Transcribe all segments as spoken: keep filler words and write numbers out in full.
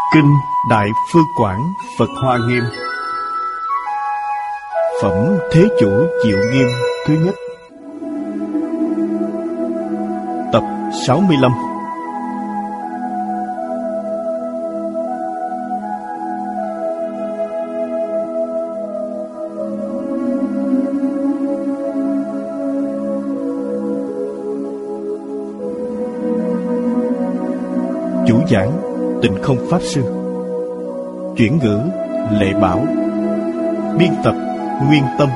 Kinh Đại Phương Quảng Phật Hoa Nghiêm. Phẩm Thế Chủ Diệu Nghiêm thứ nhất. Tập sáu mươi lăm. Chủ giảng Tịnh Không Pháp Sư. Chuyển ngữ Lệ Bảo. Biên tập Nguyên Tâm.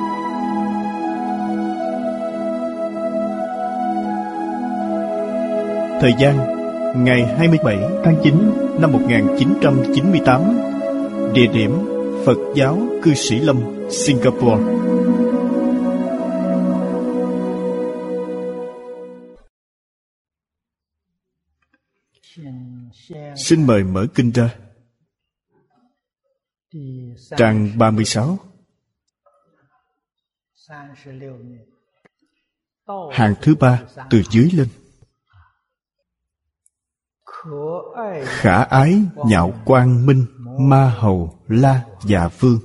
Thời gian ngày hai mươi bảy tháng chín năm một nghìn chín trăm chín mươi tám. Địa điểm Phật giáo Cư Sĩ Lâm, Singapore. Xin mời mở kinh ra. Trang ba mươi sáu. Hàng thứ ba từ dưới lên. Khả ái nhạo quang minh ma hầu la dạ vương.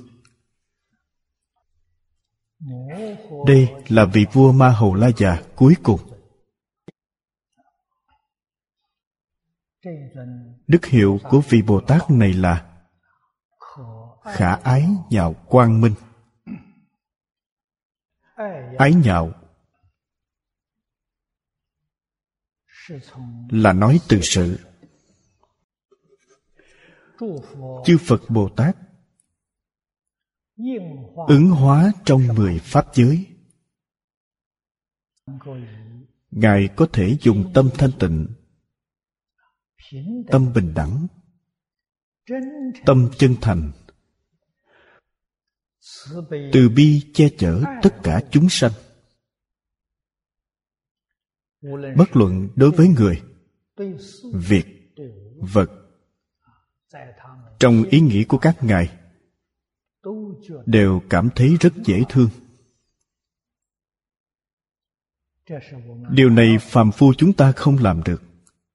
Đây là vị vua ma hầu la già cuối cùng. Đức hiệu của vị Bồ Tát này là khả ái nhạo quang minh. Ái nhạo là nói từ sự. Chư Phật Bồ Tát ứng hóa trong mười pháp giới. Ngài có thể dùng tâm thanh tịnh, tâm bình đẳng, tâm chân thành, từ bi che chở tất cả chúng sanh. Bất luận đối với người, việc, vật, trong ý nghĩ của các ngài đều cảm thấy rất dễ thương. Điều này phàm phu chúng ta không làm được.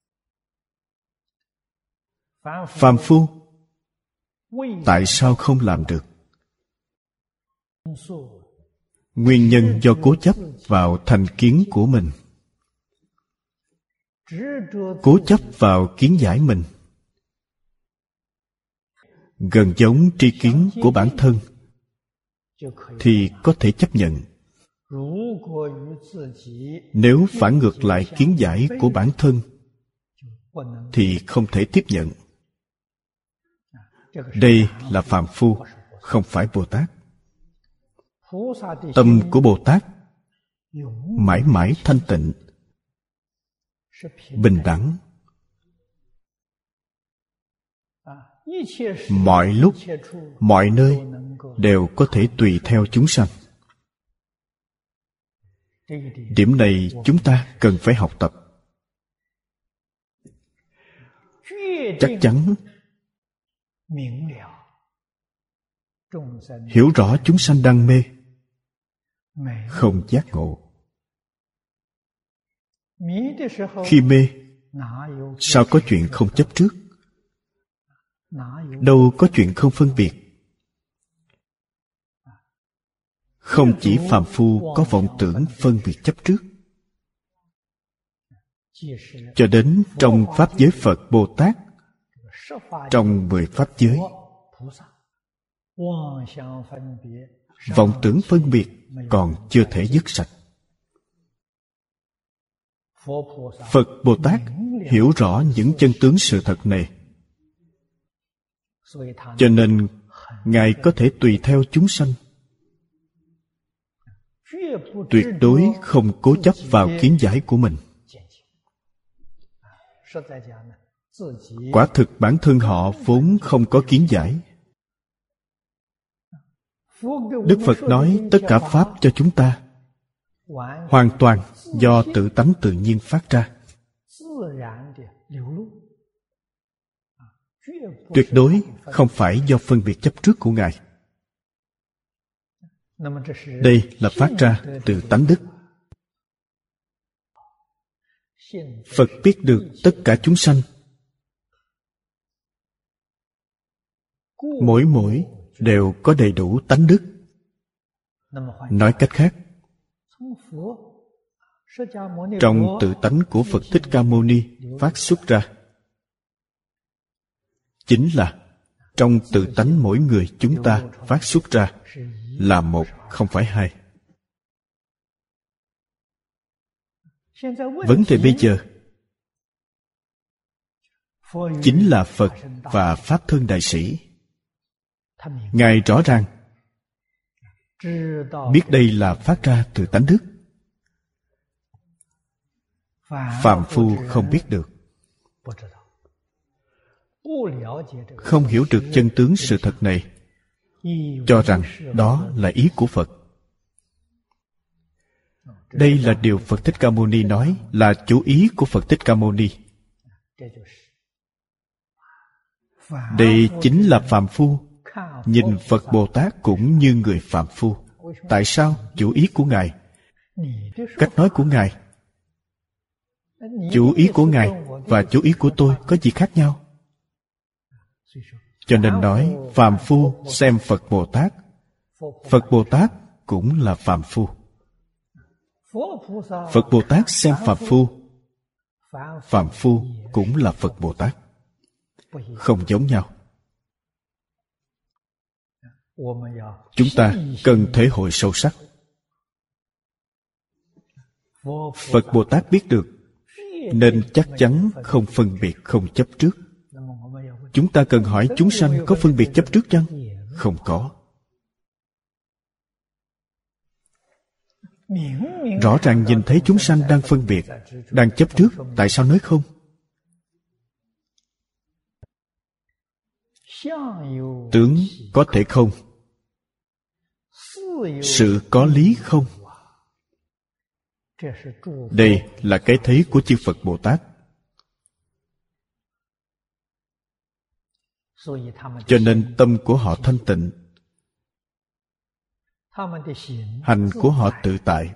Phàm phu tại sao không làm được? Nguyên nhân do cố chấp vào thành kiến của mình, cố chấp vào kiến giải mình, gần giống tri kiến của bản thân thì có thể chấp nhận. Nếu phản ngược lại kiến giải của bản thân thì không thể tiếp nhận. Đây là phàm phu, không phải Bồ Tát. Tâm của Bồ Tát mãi mãi thanh tịnh, bình đẳng. Mọi lúc, mọi nơi đều có thể tùy theo chúng sanh. Điểm này chúng ta cần phải học tập. Chắc chắn hiểu rõ chúng sanh đang mê, không giác ngộ. Khi mê, sao có chuyện không chấp trước? Đâu có chuyện không phân biệt. Không chỉ phàm phu có vọng tưởng phân biệt chấp trước. Cho đến trong Pháp giới Phật Bồ Tát, trong mười Pháp giới, vọng tưởng phân biệt còn chưa thể dứt sạch. Phật Bồ Tát hiểu rõ những chân tướng sự thật này, cho nên Ngài có thể tùy theo chúng sanh, tuyệt đối không cố chấp vào kiến giải của mình. Quả thực bản thân họ vốn không có kiến giải. Đức Phật nói tất cả Pháp cho chúng ta hoàn toàn do tự tánh tự nhiên phát ra, tuyệt đối không phải do phân biệt chấp trước của Ngài. Đây là phát ra từ tánh đức. Phật biết được tất cả chúng sanh mỗi mỗi đều có đầy đủ tánh đức. Nói cách khác, trong tự tánh của Phật Thích Ca Mâu Ni phát xuất ra, chính là trong tự tánh mỗi người chúng ta phát xuất ra là một, không phải hai. Vấn đề bây giờ chính là Phật và Pháp Thân Đại Sĩ, Ngài rõ ràng biết đây là phát ra từ tánh đức. Phàm phu không biết được, không hiểu được chân tướng sự thật này, cho rằng đó là ý của Phật. Đây là điều Phật Thích Ca Mâu Ni nói là chủ ý của Phật Thích Ca Mâu Ni. Đây chính là phàm phu nhìn Phật Bồ Tát cũng như người phàm phu. Tại sao? Chủ ý của Ngài, cách nói của Ngài, chủ ý của Ngài và chủ ý của tôi có gì khác nhau? Cho nên nói phàm phu xem Phật Bồ Tát, Phật Bồ Tát cũng là phàm phu. Phật Bồ Tát xem phàm phu, phàm phu cũng là Phật Bồ Tát, không giống nhau. Chúng ta cần thể hội sâu sắc. Phật Bồ Tát biết được, nên chắc chắn không phân biệt, không chấp trước. Chúng ta cần hỏi chúng sanh có phân biệt chấp trước chăng? Không có. Rõ ràng nhìn thấy chúng sanh đang phân biệt, đang chấp trước, tại sao nói không? Tướng có thể không, sự có lý không. Đây là cái thấy của chư Phật Bồ Tát. Cho nên tâm của họ thanh tịnh, hành của họ tự tại,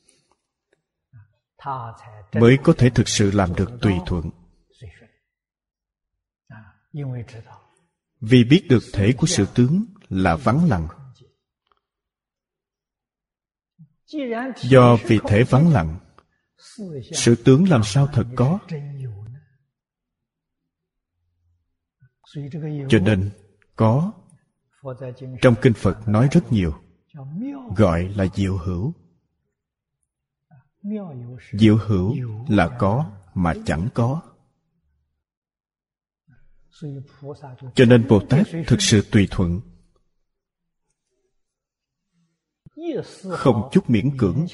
mới có thể thực sự làm được tùy thuận. Vì biết được thể của sự tướng là vắng lặng. Do vì thể vắng lặng, sự tướng làm sao thật có? Cho nên có trong kinh Phật nói rất nhiều, gọi là diệu hữu. Diệu hữu là có mà chẳng có. Cho nên Bồ Tát thực sự tùy thuận, không chút miễn cưỡng,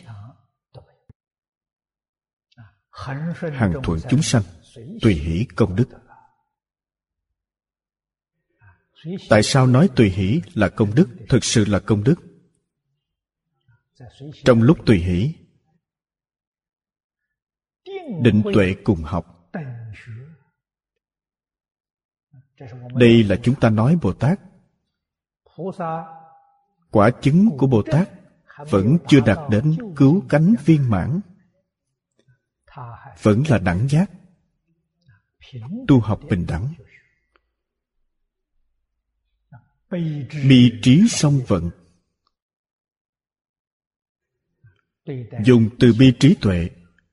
hằng thuận chúng sanh, tùy hỷ công đức. Tại sao nói tùy hỷ là công đức? Thực sự là công đức. Trong lúc tùy hỷ, định tuệ cùng học. Đây là chúng ta nói Bồ Tát. Quả chứng của Bồ Tát vẫn chưa đạt đến cứu cánh viên mãn, vẫn là đẳng giác, tu học bình đẳng. Bi trí song vận, dùng từ bi trí tuệ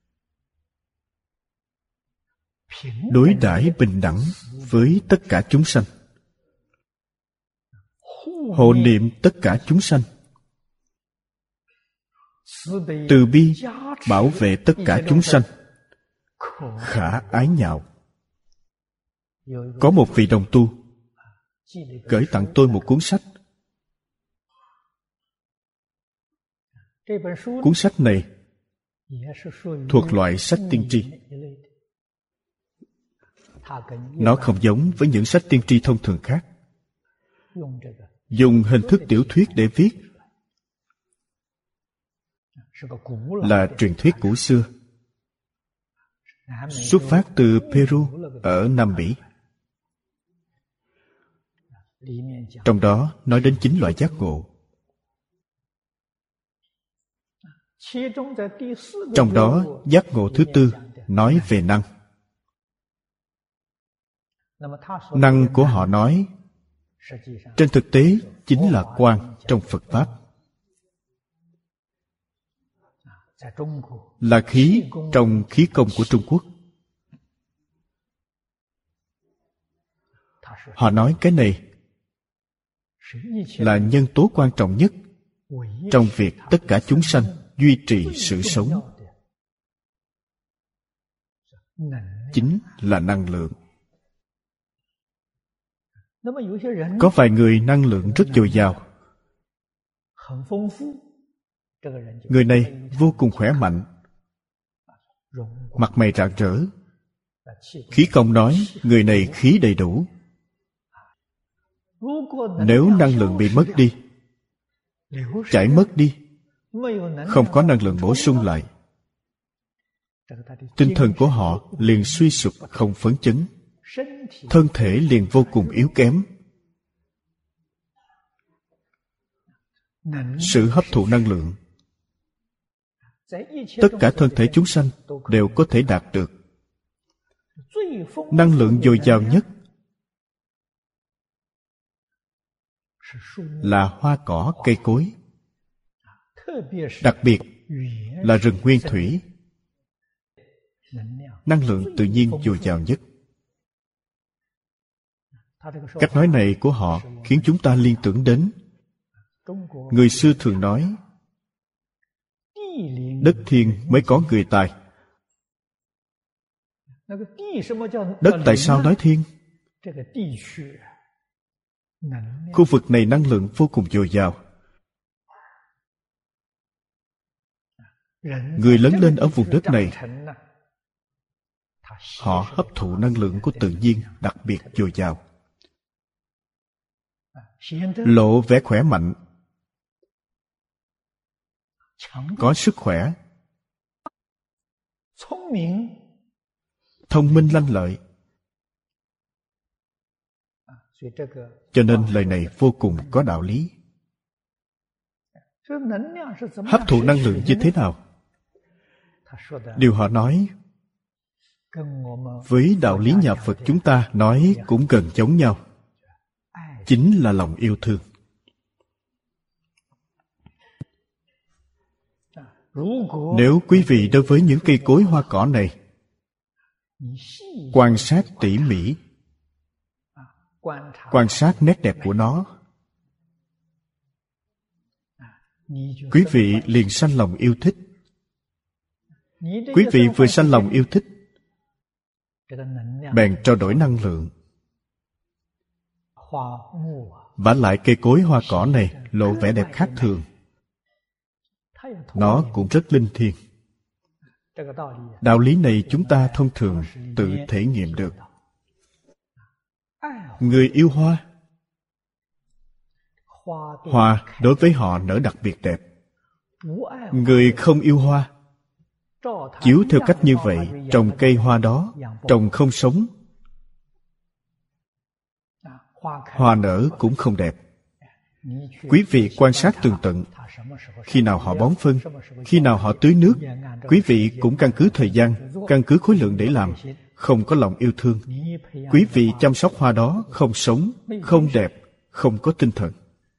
đối đãi bình đẳng với tất cả chúng sanh, hộ niệm tất cả chúng sanh, từ bi bảo vệ tất cả chúng sanh, khả ái nhạo. Có một vị đồng tu gửi tặng tôi một cuốn sách. Cuốn sách này thuộc loại sách tiên tri. Nó không giống với những sách tiên tri thông thường khác, dùng hình thức tiểu thuyết để viết, là truyền thuyết cũ xưa, xuất phát từ Peru ở Nam Mỹ. Trong đó nói đến chín loại giác ngộ. Trong đó giác ngộ thứ tư nói về năng. Năng của họ nói trên thực tế chính là quang trong Phật Pháp, là khí trong khí công của Trung Quốc. Họ nói cái này là nhân tố quan trọng nhất trong việc tất cả chúng sanh duy trì sự sống, chính là năng lượng. Có vài người năng lượng rất dồi dào, người này vô cùng khỏe mạnh, mặt mày rạng rỡ. Khí công nói người này khí đầy đủ. Nếu năng lượng bị mất đi, chảy mất đi, không có năng lượng bổ sung lại, tinh thần của họ liền suy sụp, không phấn chấn, thân thể liền vô cùng yếu kém. Sự hấp thụ năng lượng, tất cả thân thể chúng sanh đều có thể đạt được. Năng lượng dồi dào nhất là hoa cỏ cây cối, đặc biệt là rừng nguyên thủy. Năng lượng tự nhiên dồi dào nhất. Cách nói này của họ khiến chúng ta liên tưởng đến người xưa thường nói đất thiên mới có người tài. Đất tại sao nói thiên? Khu vực này năng lượng vô cùng dồi dào. Người lớn lên ở vùng đất này, họ hấp thụ năng lượng của tự nhiên đặc biệt dồi dào, lộ vẻ khỏe mạnh, có sức khỏe, thông minh lanh lợi. Cho nên lời này vô cùng có đạo lý. Hấp thụ năng lượng như thế nào? Điều họ nói với đạo lý nhà Phật chúng ta nói cũng gần giống nhau, chính là lòng yêu thương. Nếu quý vị đối với những cây cối hoa cỏ này quan sát tỉ mỉ, quan sát nét đẹp của nó, quý vị liền sanh lòng yêu thích. Quý vị vừa sanh lòng yêu thích, bèn trao đổi năng lượng. Vả lại cây cối hoa cỏ này lộ vẻ đẹp khác thường, nó cũng rất linh thiêng. Đạo lý này chúng ta thông thường tự thể nghiệm được. Người yêu hoa, hoa đối với họ nở đặc biệt đẹp. Người không yêu hoa, chiếu theo cách như vậy, trồng cây hoa đó, trồng không sống, hoa nở cũng không đẹp. Quý vị quan sát tường tận, khi nào họ bón phân, khi nào họ tưới nước, quý vị cũng căn cứ thời gian, căn cứ khối lượng để làm. Không có lòng yêu thương, quý vị chăm sóc hoa đó không sống, không đẹp, không có tinh thần.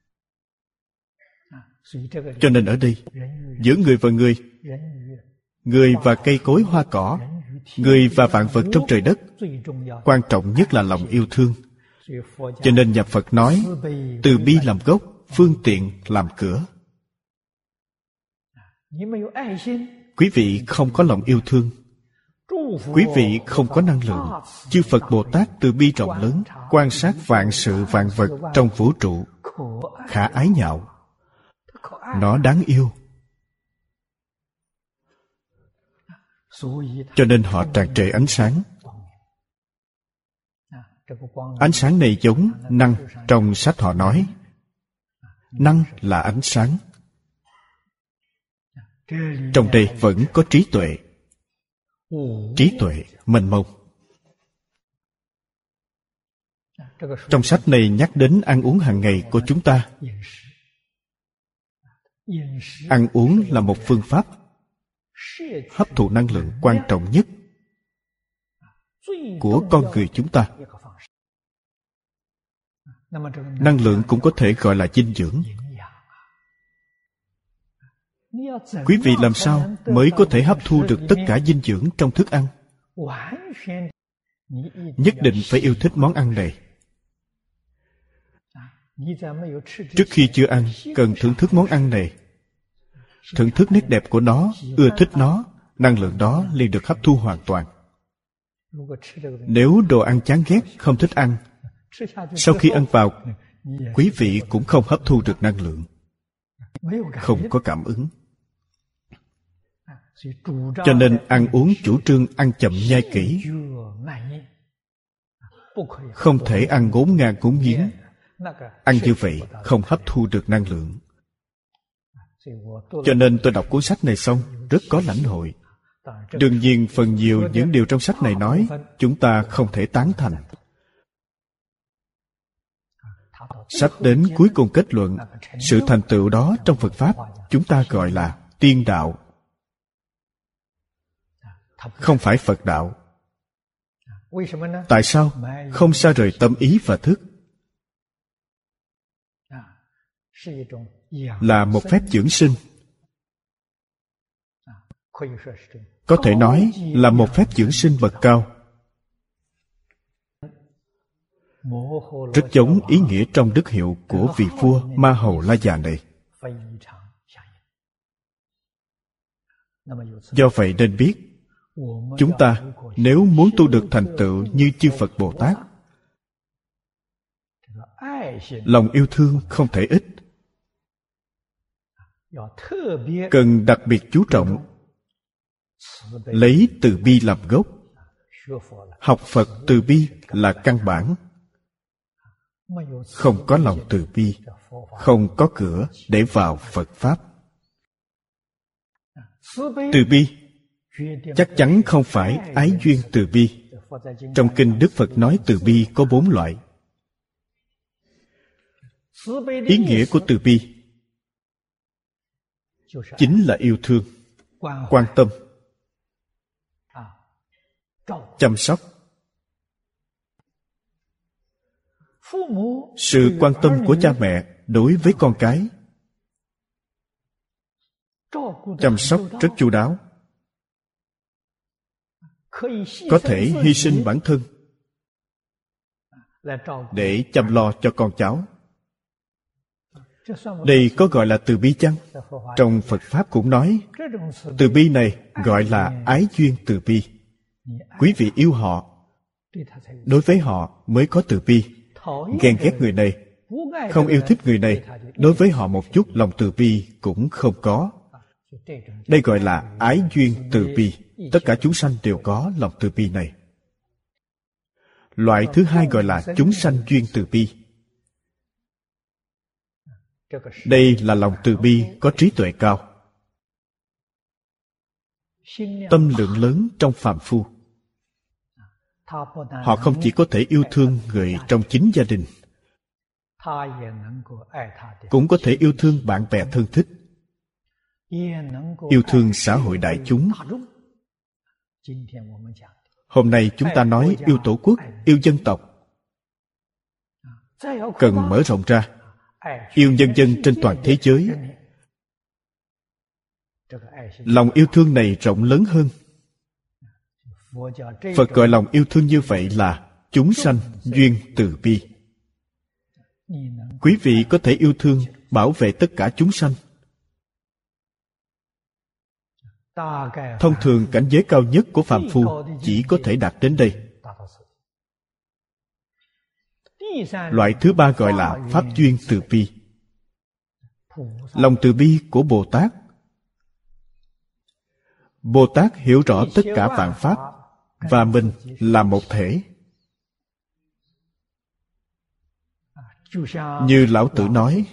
Cho nên ở đây, giữa người và người, người và cây cối hoa cỏ, người và vạn vật trong trời đất, quan trọng nhất là lòng yêu thương. Cho nên nhà Phật nói, từ bi làm gốc, phương tiện làm cửa. Quý vị không có lòng yêu thương, quý vị không có năng lượng. Chư Phật Bồ Tát từ bi rộng lớn, quan sát vạn sự vạn vật trong vũ trụ, khả ái nhạo, nó đáng yêu. Cho nên họ tràn trề ánh sáng. Ánh sáng này giống năng trong sách họ nói. Năng là ánh sáng. Trong đây vẫn có trí tuệ. Trí tuệ mênh mông. Trong sách này nhắc đến ăn uống hàng ngày của chúng ta. Ăn uống là một phương pháp hấp thụ năng lượng quan trọng nhất của con người chúng ta. Năng lượng cũng có thể gọi là dinh dưỡng. Quý vị làm sao mới có thể hấp thu được tất cả dinh dưỡng trong thức ăn? Nhất định phải yêu thích món ăn này. Trước khi chưa ăn, cần thưởng thức món ăn này. Thưởng thức nét đẹp của nó, ưa thích nó, năng lượng đó liền được hấp thu hoàn toàn. Nếu đồ ăn chán ghét, không thích ăn, sau khi ăn vào, quý vị cũng không hấp thu được năng lượng, không có cảm ứng. Cho nên ăn uống chủ trương ăn chậm nhai kỹ, không thể ăn ngốn ngang ngốn nghiến. Ăn như vậy không hấp thu được năng lượng. Cho nên tôi đọc cuốn sách này xong rất có lãnh hội. Đương nhiên phần nhiều những điều trong sách này nói chúng ta không thể tán thành. Sách đến cuối cùng kết luận sự thành tựu đó trong Phật Pháp chúng ta gọi là tiên đạo, không phải Phật đạo. Tại sao? Không xa rời tâm ý và thức, là một phép dưỡng sinh. Có thể nói là một phép dưỡng sinh bậc cao. Rất giống ý nghĩa trong đức hiệu của vị vua Ma Hầu La Già này. Do vậy nên biết, chúng ta nếu muốn tu được thành tựu như chư Phật Bồ Tát, lòng yêu thương không thể ít, cần đặc biệt chú trọng, lấy từ bi làm gốc. Học Phật từ bi là căn bản. Không có lòng từ bi, không có cửa để vào Phật Pháp. Từ bi chắc chắn không phải ái duyên từ bi. Trong kinh Đức Phật nói từ bi có bốn loại. Ý nghĩa của từ bi chính là yêu thương, quan tâm, chăm sóc. Sự quan tâm của cha mẹ đối với con cái, chăm sóc rất chu đáo, có thể hy sinh bản thân để chăm lo cho con cháu. Đây có gọi là từ bi chăng? Trong Phật Pháp cũng nói, từ bi này gọi là ái duyên từ bi. Quý vị yêu họ, đối với họ mới có từ bi. Ghen ghét người này, không yêu thích người này, đối với họ một chút lòng từ bi cũng không có. Đây gọi là ái duyên từ bi. Tất cả chúng sanh đều có lòng từ bi này. Loại thứ hai gọi là chúng sanh duyên từ bi. Đây là lòng từ bi có trí tuệ cao, tâm lượng lớn trong phàm phu. Họ không chỉ có thể yêu thương người trong chính gia đình, cũng có thể yêu thương bạn bè thân thích, yêu thương xã hội đại chúng. Hôm nay chúng ta nói yêu tổ quốc, yêu dân tộc, cần mở rộng ra, yêu nhân dân trên toàn thế giới. Lòng yêu thương này rộng lớn hơn. Phật gọi lòng yêu thương như vậy là chúng sanh duyên từ bi. Quý vị có thể yêu thương, bảo vệ tất cả chúng sanh. Thông thường cảnh giới cao nhất của phàm phu chỉ có thể đạt đến đây. Loại thứ ba gọi là pháp duyên từ bi. Lòng từ bi của Bồ Tát. Bồ Tát hiểu rõ tất cả vạn pháp và mình là một thể. Như Lão Tử nói,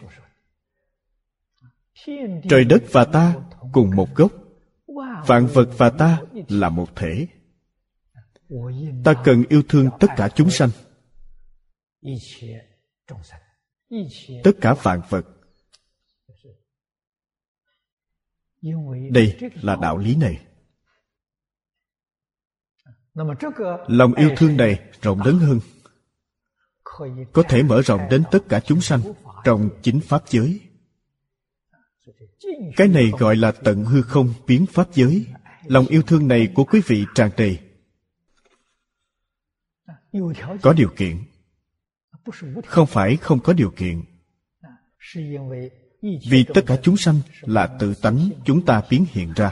trời đất và ta cùng một gốc, vạn vật và ta là một thể. Ta cần yêu thương tất cả chúng sanh, tất cả vạn vật. Đây là đạo lý này. Lòng yêu thương này rộng lớn hơn, có thể mở rộng đến tất cả chúng sanh trong chính pháp giới. Cái này gọi là tận hư không biến pháp giới. Lòng yêu thương này của quý vị tràn đầy. Có điều kiện, không phải không có điều kiện. Vì tất cả chúng sanh là tự tánh chúng ta biến hiện ra.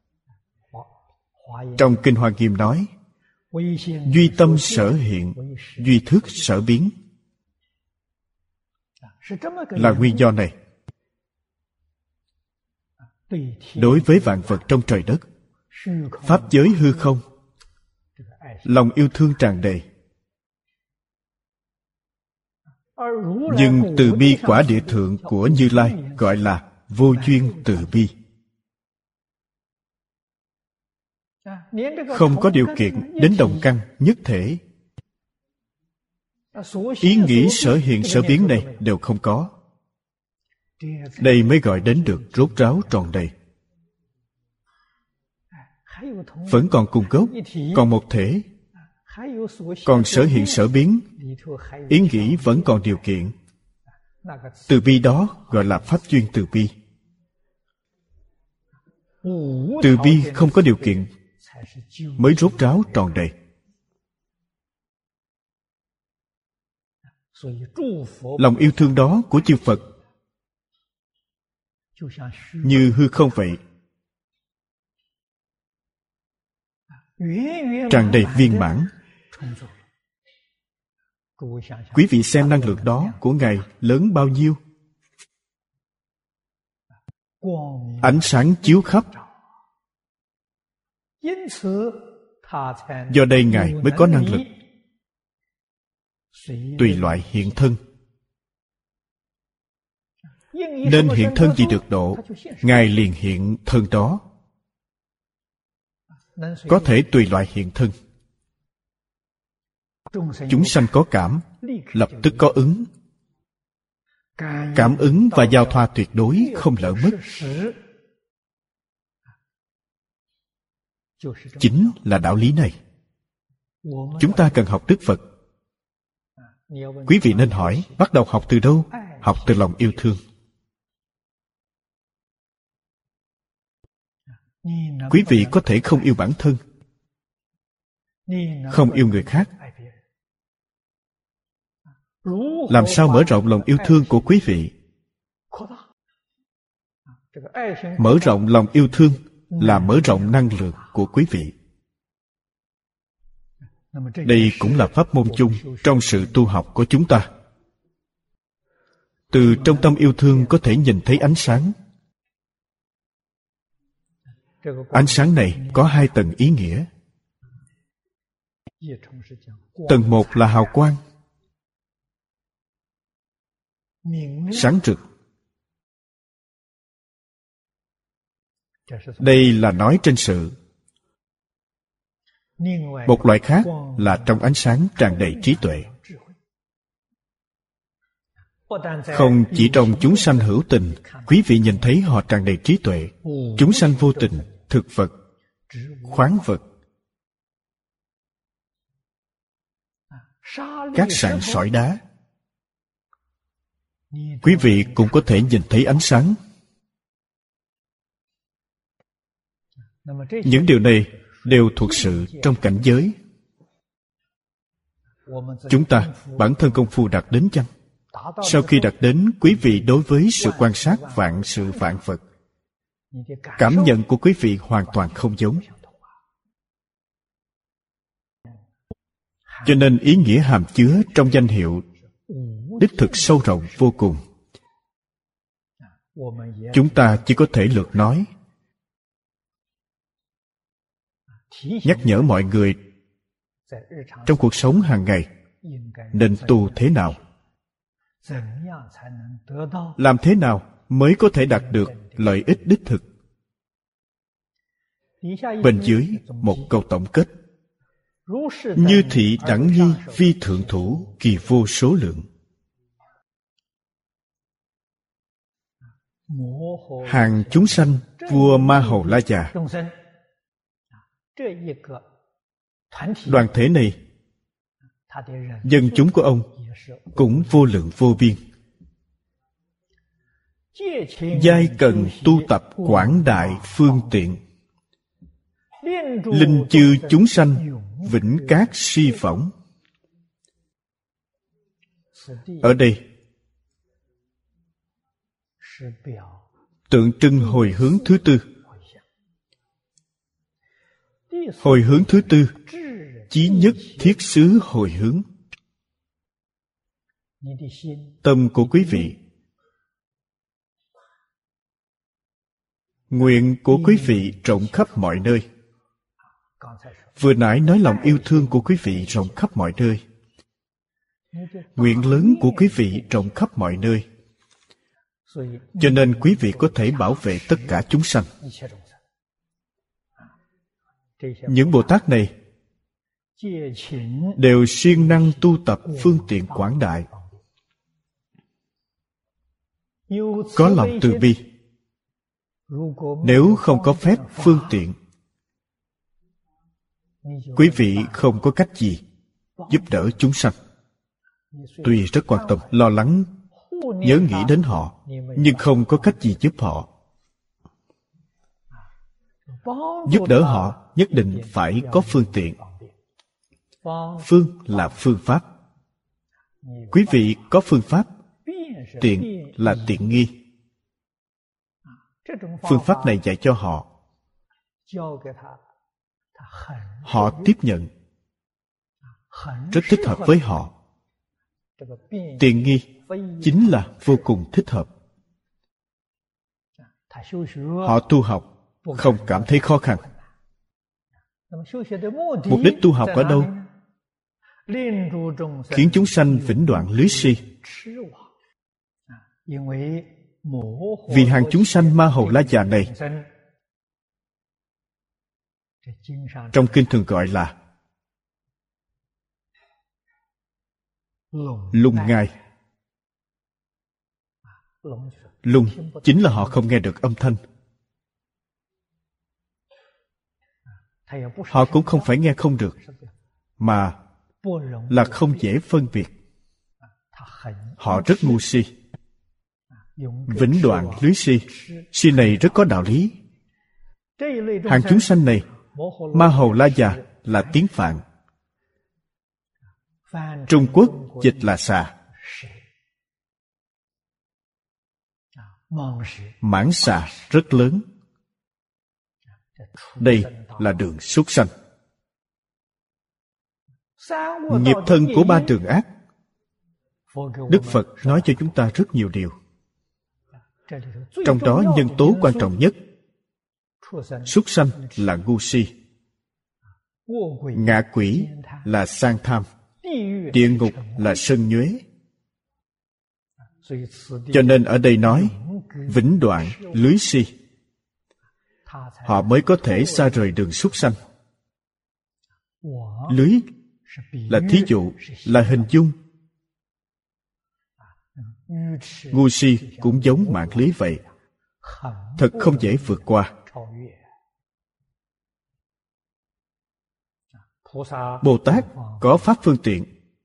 Trong Kinh Hoa Nghiêm nói, duy tâm sở hiện, duy thức sở biến. Là nguyên do này. Đối với vạn vật trong trời đất, pháp giới hư không, lòng yêu thương tràn đầy. Nhưng từ bi quả địa thượng của Như Lai gọi là vô duyên từ bi. Không có điều kiện đến đồng căn nhất thể. Ý nghĩ sở hiện sở biến này đều không có. Đây mới gọi đến được rốt ráo tròn đầy. Vẫn còn cùng gốc, còn một thể, còn sở hiện sở biến, ý nghĩ vẫn còn điều kiện. Từ bi đó gọi là pháp duyên từ bi. Từ bi không có điều kiện mới rốt ráo tròn đầy. Lòng yêu thương đó của chư Phật như hư không vậy, tràn đầy viên mãn. Quý vị xem năng lượng đó của Ngài lớn bao nhiêu. Ánh sáng chiếu khắp. Do đây Ngài mới có năng lực tùy loại hiện thân. Nên hiện thân gì được độ, Ngài liền hiện thân đó. Có thể tùy loại hiện thân. Chúng sanh có cảm, lập tức có ứng. Cảm ứng và giao thoa tuyệt đối không lỡ mất. Chính là đạo lý này. Chúng ta cần học Đức Phật. Quý vị nên hỏi, bắt đầu học từ đâu? Học từ lòng yêu thương. Quý vị có thể không yêu bản thân, không yêu người khác. Làm sao mở rộng lòng yêu thương của quý vị? Mở rộng lòng yêu thương là mở rộng năng lượng của quý vị. Đây cũng là pháp môn chung trong sự tu học của chúng ta. Từ trong tâm yêu thương có thể nhìn thấy ánh sáng. Ánh sáng này có hai tầng ý nghĩa. Tầng một là hào quang, sáng rực. Đây là nói trên sự. Một loại khác là trong ánh sáng tràn đầy trí tuệ. Không chỉ trong chúng sanh hữu tình, quý vị nhìn thấy họ tràn đầy trí tuệ. Chúng sanh vô tình, thực vật, khoáng vật, các sạn sỏi đá, quý vị cũng có thể nhìn thấy ánh sáng. Những điều này đều thuộc sự trong cảnh giới. Chúng ta bản thân công phu đạt đến chăng? Sau khi đạt đến, quý vị đối với sự quan sát vạn sự vạn vật, cảm nhận của quý vị hoàn toàn không giống. Cho nên ý nghĩa hàm chứa trong danh hiệu đích thực sâu rộng vô cùng. Chúng ta chỉ có thể lược nói, nhắc nhở mọi người trong cuộc sống hàng ngày nên tu thế nào, làm thế nào mới có thể đạt được lợi ích đích thực. Bên dưới một câu tổng kết: như thị đẳng nhi vi thượng thủ, kỳ vô số lượng. Hàng chúng sanh vua Ma Hầu La Già. Đoàn thể này dân chúng của ông cũng vô lượng vô biên. Giai cần tu tập quảng đại phương tiện, linh chư chúng sanh vĩnh cát si phỏng. Ở đây tượng trưng hồi hướng thứ tư. Hồi hướng thứ tư, chí nhất thiết xứ hồi hướng. Tâm của quý vị, nguyện của quý vị rộng khắp mọi nơi. Vừa nãy nói lòng yêu thương của quý vị rộng khắp mọi nơi. Nguyện lớn của quý vị rộng khắp mọi nơi. Cho nên quý vị có thể bảo vệ tất cả chúng sanh. Những Bồ Tát này đều siêng năng tu tập phương tiện quảng đại, có lòng từ bi. Nếu không có phép phương tiện, quý vị không có cách gì giúp đỡ chúng sanh. Tuy rất quan tâm, lo lắng, nhớ nghĩ đến họ, nhưng không có cách gì giúp họ. Giúp đỡ họ nhất định phải có phương tiện. Phương là phương pháp. Quý vị có phương pháp, tiện là tiện nghi. Phương pháp này dạy cho họ, họ tiếp nhận, rất thích hợp với họ. Tiện nghi chính là vô cùng thích hợp. Họ tu học không cảm thấy khó khăn. Mục đích tu học ở đâu? Khiến chúng sanh vĩnh đoạn lưới si. Vì hàng chúng sanh ma hầu la già này, trong kinh thường gọi là lung ngai. Lung chính là họ không nghe được âm thanh. Họ cũng không phải nghe không được, mà là không dễ phân biệt. Họ rất ngu si. Vĩnh đoạn lưới si. Si này rất có đạo lý. Hàng chúng sanh này, ma hầu la già là tiếng Phạn. Trung Quốc dịch là xà. Mãng xà rất lớn. Đây là đường súc sanh. Nghiệp thân của ba đường ác, Đức Phật nói cho chúng ta rất nhiều điều. Trong đó nhân tố quan trọng nhất, súc sanh là ngu si, ngạ quỷ là sang tham, địa ngục là sân nhuế. Cho nên ở đây nói vĩnh đoạn lưới si, họ mới có thể xa rời đường súc sanh. Lưới là thí dụ, là hình dung. Ngu si cũng giống mạng lưới vậy, thật không dễ vượt qua. Bồ Tát có pháp phương tiện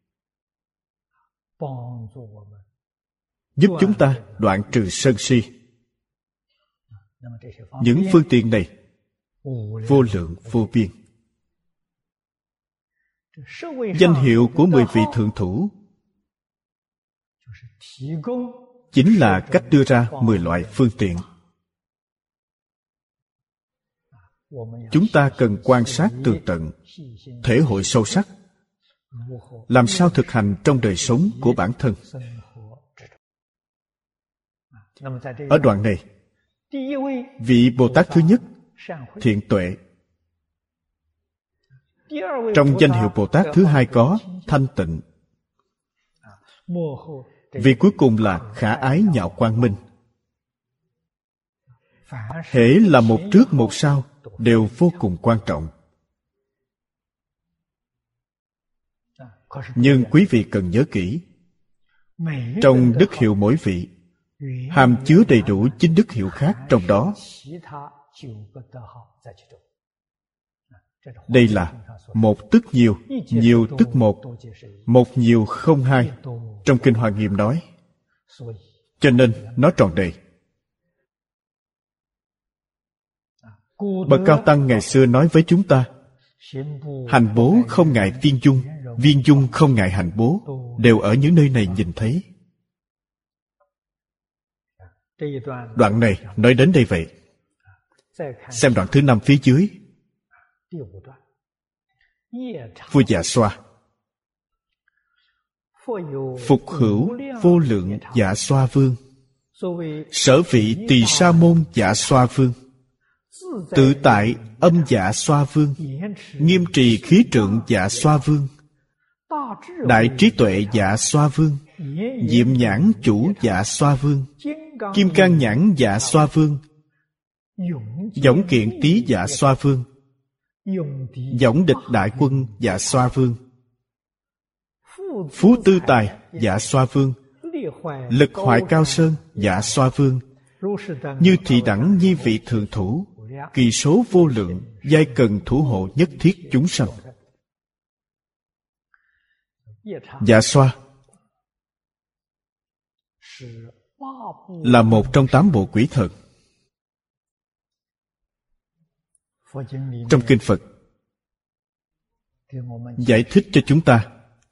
giúp chúng ta đoạn trừ sân si. Những phương tiện này vô lượng vô biên. Danh hiệu của mười vị thượng thủ chính là cách đưa ra mười loại phương tiện. Chúng ta cần quan sát tường tận, thể hội sâu sắc, làm sao thực hành trong đời sống của bản thân. Ở đoạn này, vị Bồ Tát thứ nhất, thiện tuệ. Trong danh hiệu Bồ Tát thứ hai có thanh tịnh. Vị cuối cùng là khả ái nhạo quang minh. Hễ là một trước một sau đều vô cùng quan trọng. Nhưng quý vị cần nhớ kỹ, trong đức hiệu mỗi vị hàm chứa đầy đủ chín đức hiệu khác trong đó. Đây là một tức nhiều, nhiều tức một, một nhiều không hai. Trong Kinh Hoa Nghiêm nói. Cho nên nó tròn đầy. Bậc Cao Tăng ngày xưa nói với chúng ta, hành bố không ngại viên dung, viên dung không ngại hành bố, đều ở những nơi này nhìn thấy. Đoạn này nói đến đây vậy. Xem đoạn thứ năm phía dưới. Vua Dạ Xoa. Phục hữu vô lượng Dạ Xoa Vương, sở vị Tỳ Sa Môn Dạ Xoa Vương, tự tại âm Dạ Xoa Vương, nghiêm trì khí trượng Dạ Xoa Vương, đại trí tuệ Dạ Xoa Vương, diệm nhãn chủ Dạ Xoa Vương, kim cang nhãn Dạ Xoa Vương, dõng kiện tý Dạ Xoa Vương, dõng địch đại quân Dạ Xoa Vương, phú tư tài Dạ Xoa Vương, lực hoại cao sơn Dạ Xoa Vương, như thị đẳng nhi vị thượng thủ, kỳ số vô lượng, giai cần thủ hộ nhất thiết chúng sanh. Dạ Xoa là một trong tám bộ quỷ thần. Trong Kinh Phật giải thích cho chúng ta,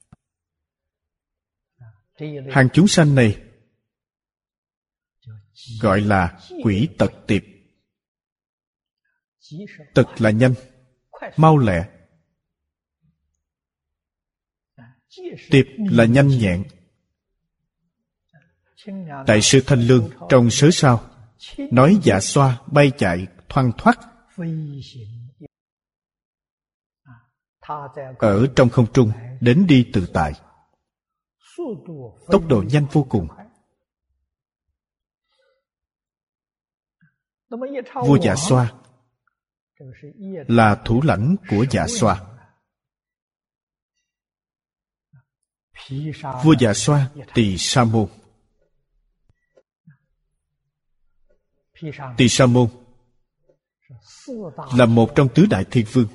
hàng chúng sanh này gọi là quỷ tật tiệp. Tật là nhanh, mau lẹ. Tiệp là nhanh nhẹn. Đại sư Thanh Lương trong Sớ Sao nói Dạ Xoa bay chạy thoăn thoắt, ở trong không trung đến đi tự tại, tốc độ nhanh vô cùng. Vua Dạ Xoa là thủ lãnh của Dạ Xoa. Vua Dạ Xoa Tỳ Sa Môn. Tỳ Sa Môn là một trong tứ đại thiên vương.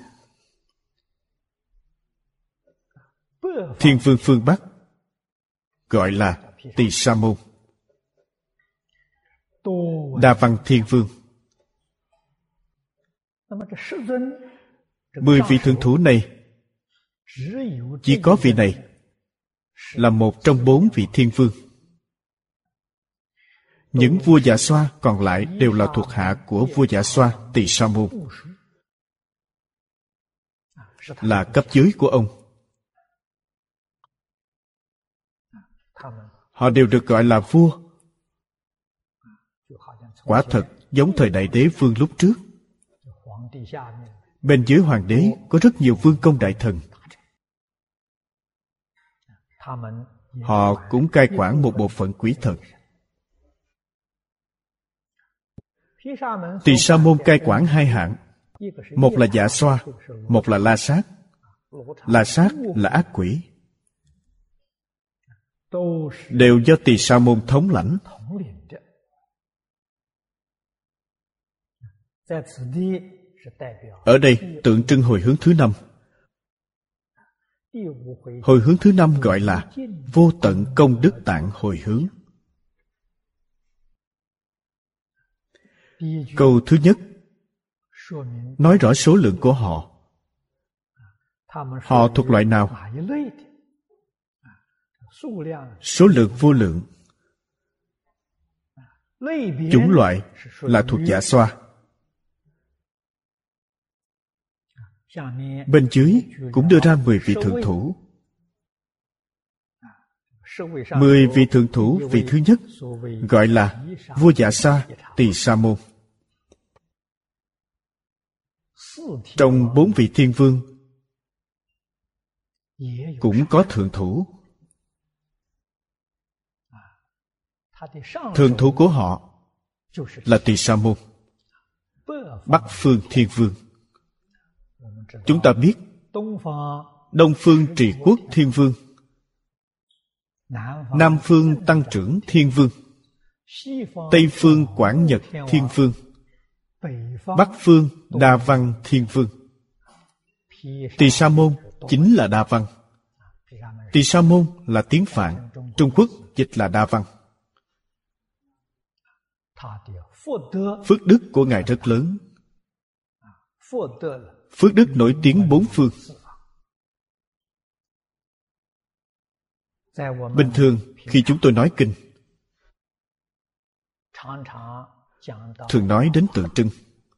Thiên vương phương Bắc gọi là Tỳ Sa Môn. Đa Văn Thiên Vương. Mười vị thượng thủ này, chỉ có vị này là một trong bốn vị thiên vương. Những vua Dạ Xoa còn lại đều là thuộc hạ của vua Dạ Xoa Tỳ Sa Môn, là cấp dưới của ông. Họ đều được gọi là vua. Quả thật giống thời Đại Đế Vương lúc trước. Bên dưới hoàng đế có rất nhiều vương công đại thần. Họ cũng cai quản một bộ phận quỷ thần. Tỳ Sa Môn cai quản hai hạng. Một là Dạ Xoa, một là La Sát. La Sát là ác quỷ, đều do Tỳ Sa Môn thống lãnh. Ở đây tượng trưng hồi hướng thứ năm. Hồi hướng thứ năm gọi là vô tận công đức tạng hồi hướng. Câu thứ nhất nói rõ số lượng của họ. Họ thuộc loại nào? Số lượng vô lượng. Chủng loại là thuộc Dạ Xoa. Bên dưới cũng đưa ra mười vị thượng thủ. Mười vị thượng thủ, vị thứ nhất gọi là vua Dạ Xoa Tỳ Sa Môn. Trong bốn vị thiên vương cũng có thượng thủ. Thượng thủ của họ là Tỳ Sa Môn, Bắc Phương Thiên Vương. Chúng ta biết Đông Phương Trì Quốc Thiên Vương, Nam Phương Tăng Trưởng Thiên Vương, Tây Phương Quảng Nhật Thiên Vương, Bắc Phương Đa Văn Thiên Vương. Tỳ Sa môn chính là Đa Văn. Tỳ Sa môn là tiếng Phạn, Trung Quốc dịch là Đa Văn. Phước đức của Ngài rất lớn. Phước đức nổi tiếng bốn phương. Bình thường khi chúng tôi nói kinh, thường nói đến tượng trưng.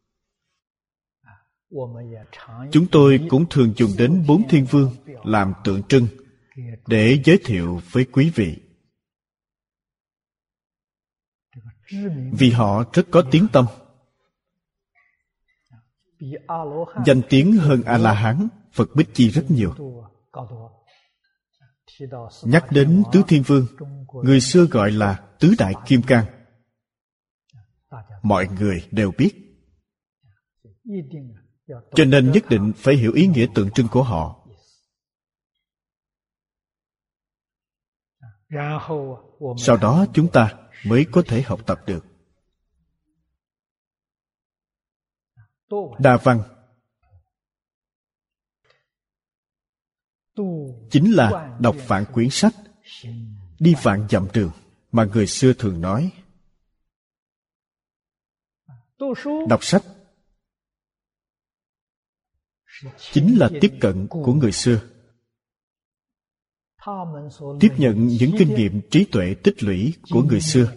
Chúng tôi cũng thường dùng đến bốn thiên vương làm tượng trưng để giới thiệu với quý vị, vì họ rất có tiếng tâm, danh tiếng hơn A-la-hán, Phật Bích Chi rất nhiều. Nhắc đến tứ thiên vương, người xưa gọi là tứ đại kim cang. Mọi người đều biết, cho nên nhất định phải hiểu ý nghĩa tượng trưng của họ. Sau đó chúng ta mới có thể học tập được. Đa Văn chính là đọc vạn quyển sách, đi vạn dặm đường mà người xưa thường nói. Đọc sách chính là tiếp cận của người xưa, tiếp nhận những kinh nghiệm trí tuệ tích lũy của người xưa.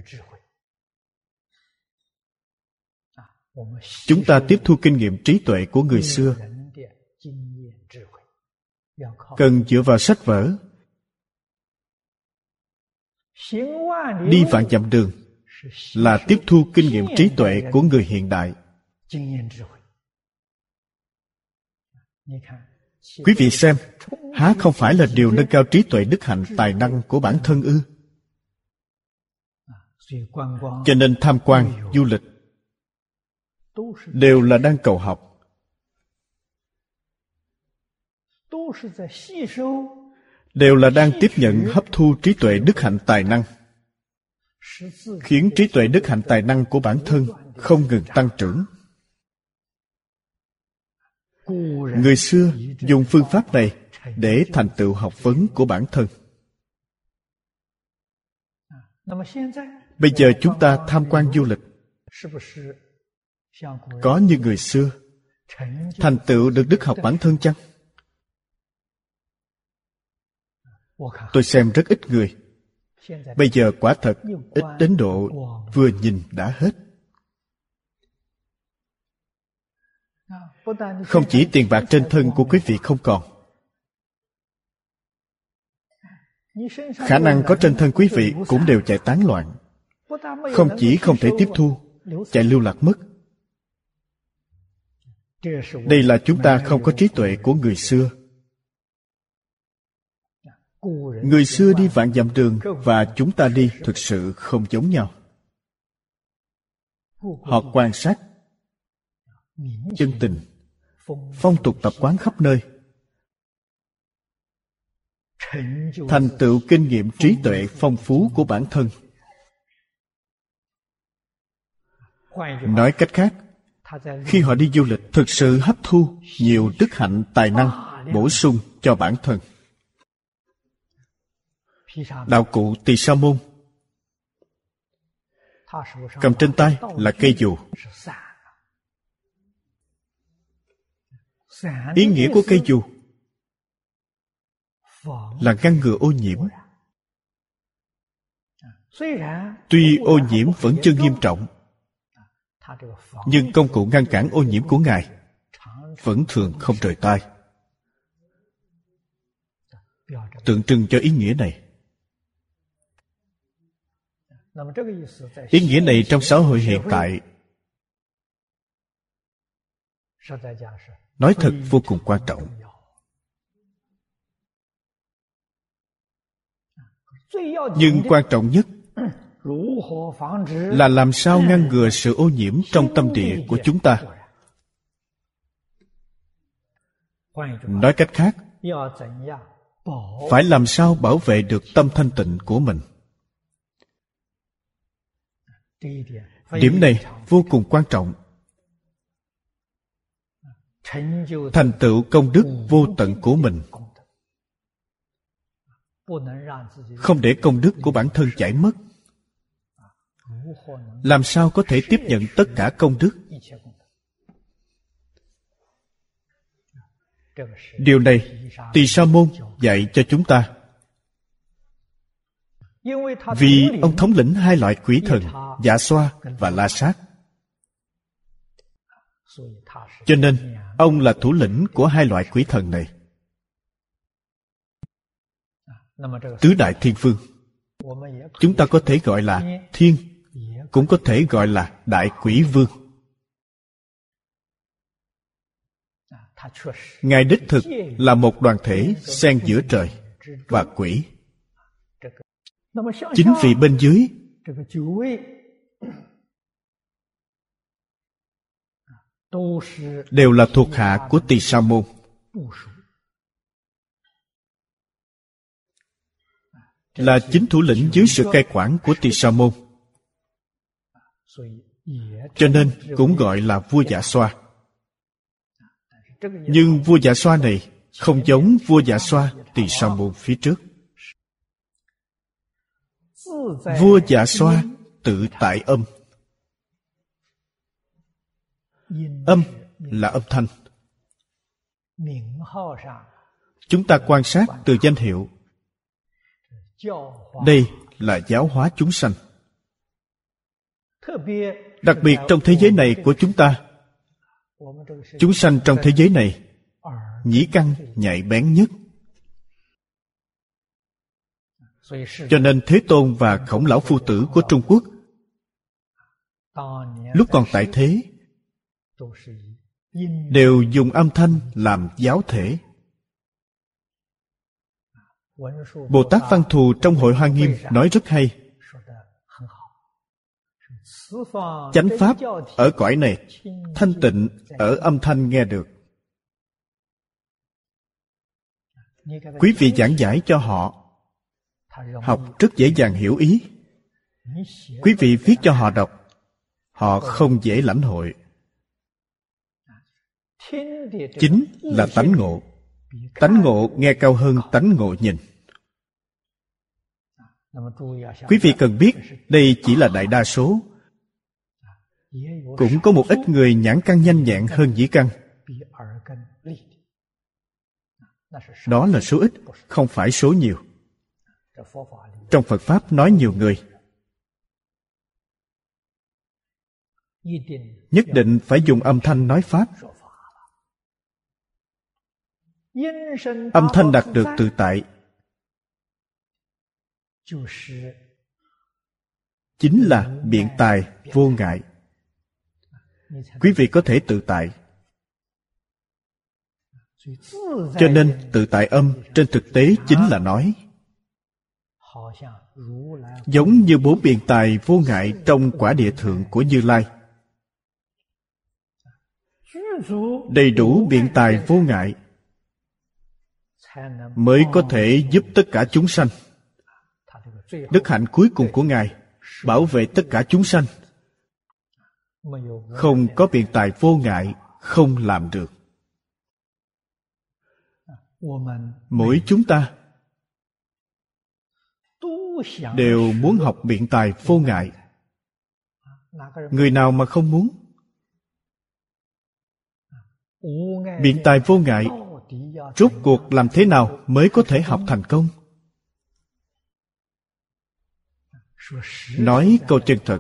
Chúng ta tiếp thu kinh nghiệm trí tuệ của người xưa cần dựa vào sách vở. Đi vạn dặm đường là tiếp thu kinh nghiệm trí tuệ của người hiện đại. Quý vị xem, há không phải là điều nâng cao trí tuệ đức hạnh tài năng của bản thân ư? Cho nên tham quan, du lịch đều là đang cầu học, đều là đang tiếp nhận hấp thu trí tuệ đức hạnh tài năng, khiến trí tuệ đức hạnh tài năng của bản thân không ngừng tăng trưởng. Người xưa dùng phương pháp này để thành tựu học vấn của bản thân. Bây giờ chúng ta tham quan du lịch, có như người xưa thành tựu được đức học bản thân chăng? Tôi xem rất ít người. Bây giờ quả thật ít đến độ vừa nhìn đã hết. Không chỉ tiền bạc trên thân của quý vị không còn, khả năng có trên thân quý vị cũng đều chạy tán loạn. Không chỉ không thể tiếp thu, chạy lưu lạc mất. Đây là chúng ta không có trí tuệ của người xưa. Người xưa đi vạn dặm đường và chúng ta đi thực sự không giống nhau. Họ quan sát chân tình, phong tục tập quán khắp nơi, thành tựu kinh nghiệm trí tuệ phong phú của bản thân. Nói cách khác, khi họ đi du lịch thực sự hấp thu nhiều đức hạnh tài năng bổ sung cho bản thân. Đạo cụ Tỳ Sa môn cầm trên tay là cây dù. Ý nghĩa của cây dù là ngăn ngừa ô nhiễm. Tuy ô nhiễm vẫn chưa nghiêm trọng, nhưng công cụ ngăn cản ô nhiễm của Ngài vẫn thường không rời tay. Tượng trưng cho ý nghĩa này. Ý nghĩa này trong xã hội hiện tại nói thật vô cùng quan trọng. Nhưng quan trọng nhất là làm sao ngăn ngừa sự ô nhiễm trong tâm địa của chúng ta. Nói cách khác, phải làm sao bảo vệ được tâm thanh tịnh của mình. Điểm này vô cùng quan trọng. thành tựu công đức vô tận của mình. Không để công đức của bản thân chảy mất. Làm sao có thể tiếp nhận tất cả công đức? Điều này Tỳ Sa Môn dạy cho chúng ta. Vì ông thống lĩnh hai loại quỷ thần Dạ Xoa và La Sát, cho nên ông là thủ lĩnh của hai loại quỷ thần này. Tứ đại thiên vương, chúng ta có thể gọi là thiên, cũng có thể gọi là đại quỷ vương. Ngài đích thực là một đoàn thể xen giữa trời và quỷ. Chính vị bên dưới đều là thuộc hạ của Tỳ Sa Môn. Là chính thủ lĩnh dưới sự cai quản của Tỳ Sa Môn, cho nên cũng gọi là vua Dạ Xoa. Nhưng vua Dạ Xoa này không giống vua Dạ Xoa Tỳ Sa Môn phía trước. Vua Dạ Xoa tự tại âm. Âm là âm thanh. Chúng ta quan sát từ danh hiệu. Đây là giáo hóa chúng sanh. Đặc biệt trong thế giới này của chúng ta, chúng sanh trong thế giới này nhĩ căn nhạy bén nhất. Cho nên Thế Tôn và Khổng Lão Phu Tử của Trung Quốc lúc còn tại thế đều dùng âm thanh làm giáo thể. Bồ Tát Văn Thù trong Hội Hoa Nghiêm nói rất hay: chánh pháp ở cõi này, thanh tịnh ở âm thanh nghe được. Quý vị giảng giải cho họ, học rất dễ dàng hiểu ý. Quý vị viết cho họ đọc, họ không dễ lãnh hội. Chính là tánh ngộ. Tánh ngộ nghe cao hơn tánh ngộ nhìn. Quý vị cần biết, đây chỉ là đại đa số. Cũng có một ít người nhãn căn nhanh nhẹn hơn nhĩ căn. Đó là số ít, không phải số nhiều. Trong Phật Pháp nói nhiều người. Nhất định phải dùng âm thanh nói Pháp. Âm thanh đạt được tự tại chính là biện tài vô ngại. Quý vị có thể tự tại. Cho nên tự tại âm trên thực tế chính là nói giống như bốn biện tài vô ngại trong quả địa thượng của Như Lai. Đầy đủ biện tài vô ngại mới có thể giúp tất cả chúng sanh. Đức hạnh cuối cùng của Ngài bảo vệ tất cả chúng sanh. Không có biện tài vô ngại không làm được. Mỗi chúng ta đều muốn học biện tài vô ngại. Người nào mà không muốn? Biện tài vô ngại rốt cuộc làm thế nào mới có thể học thành công? Nói câu chân thật,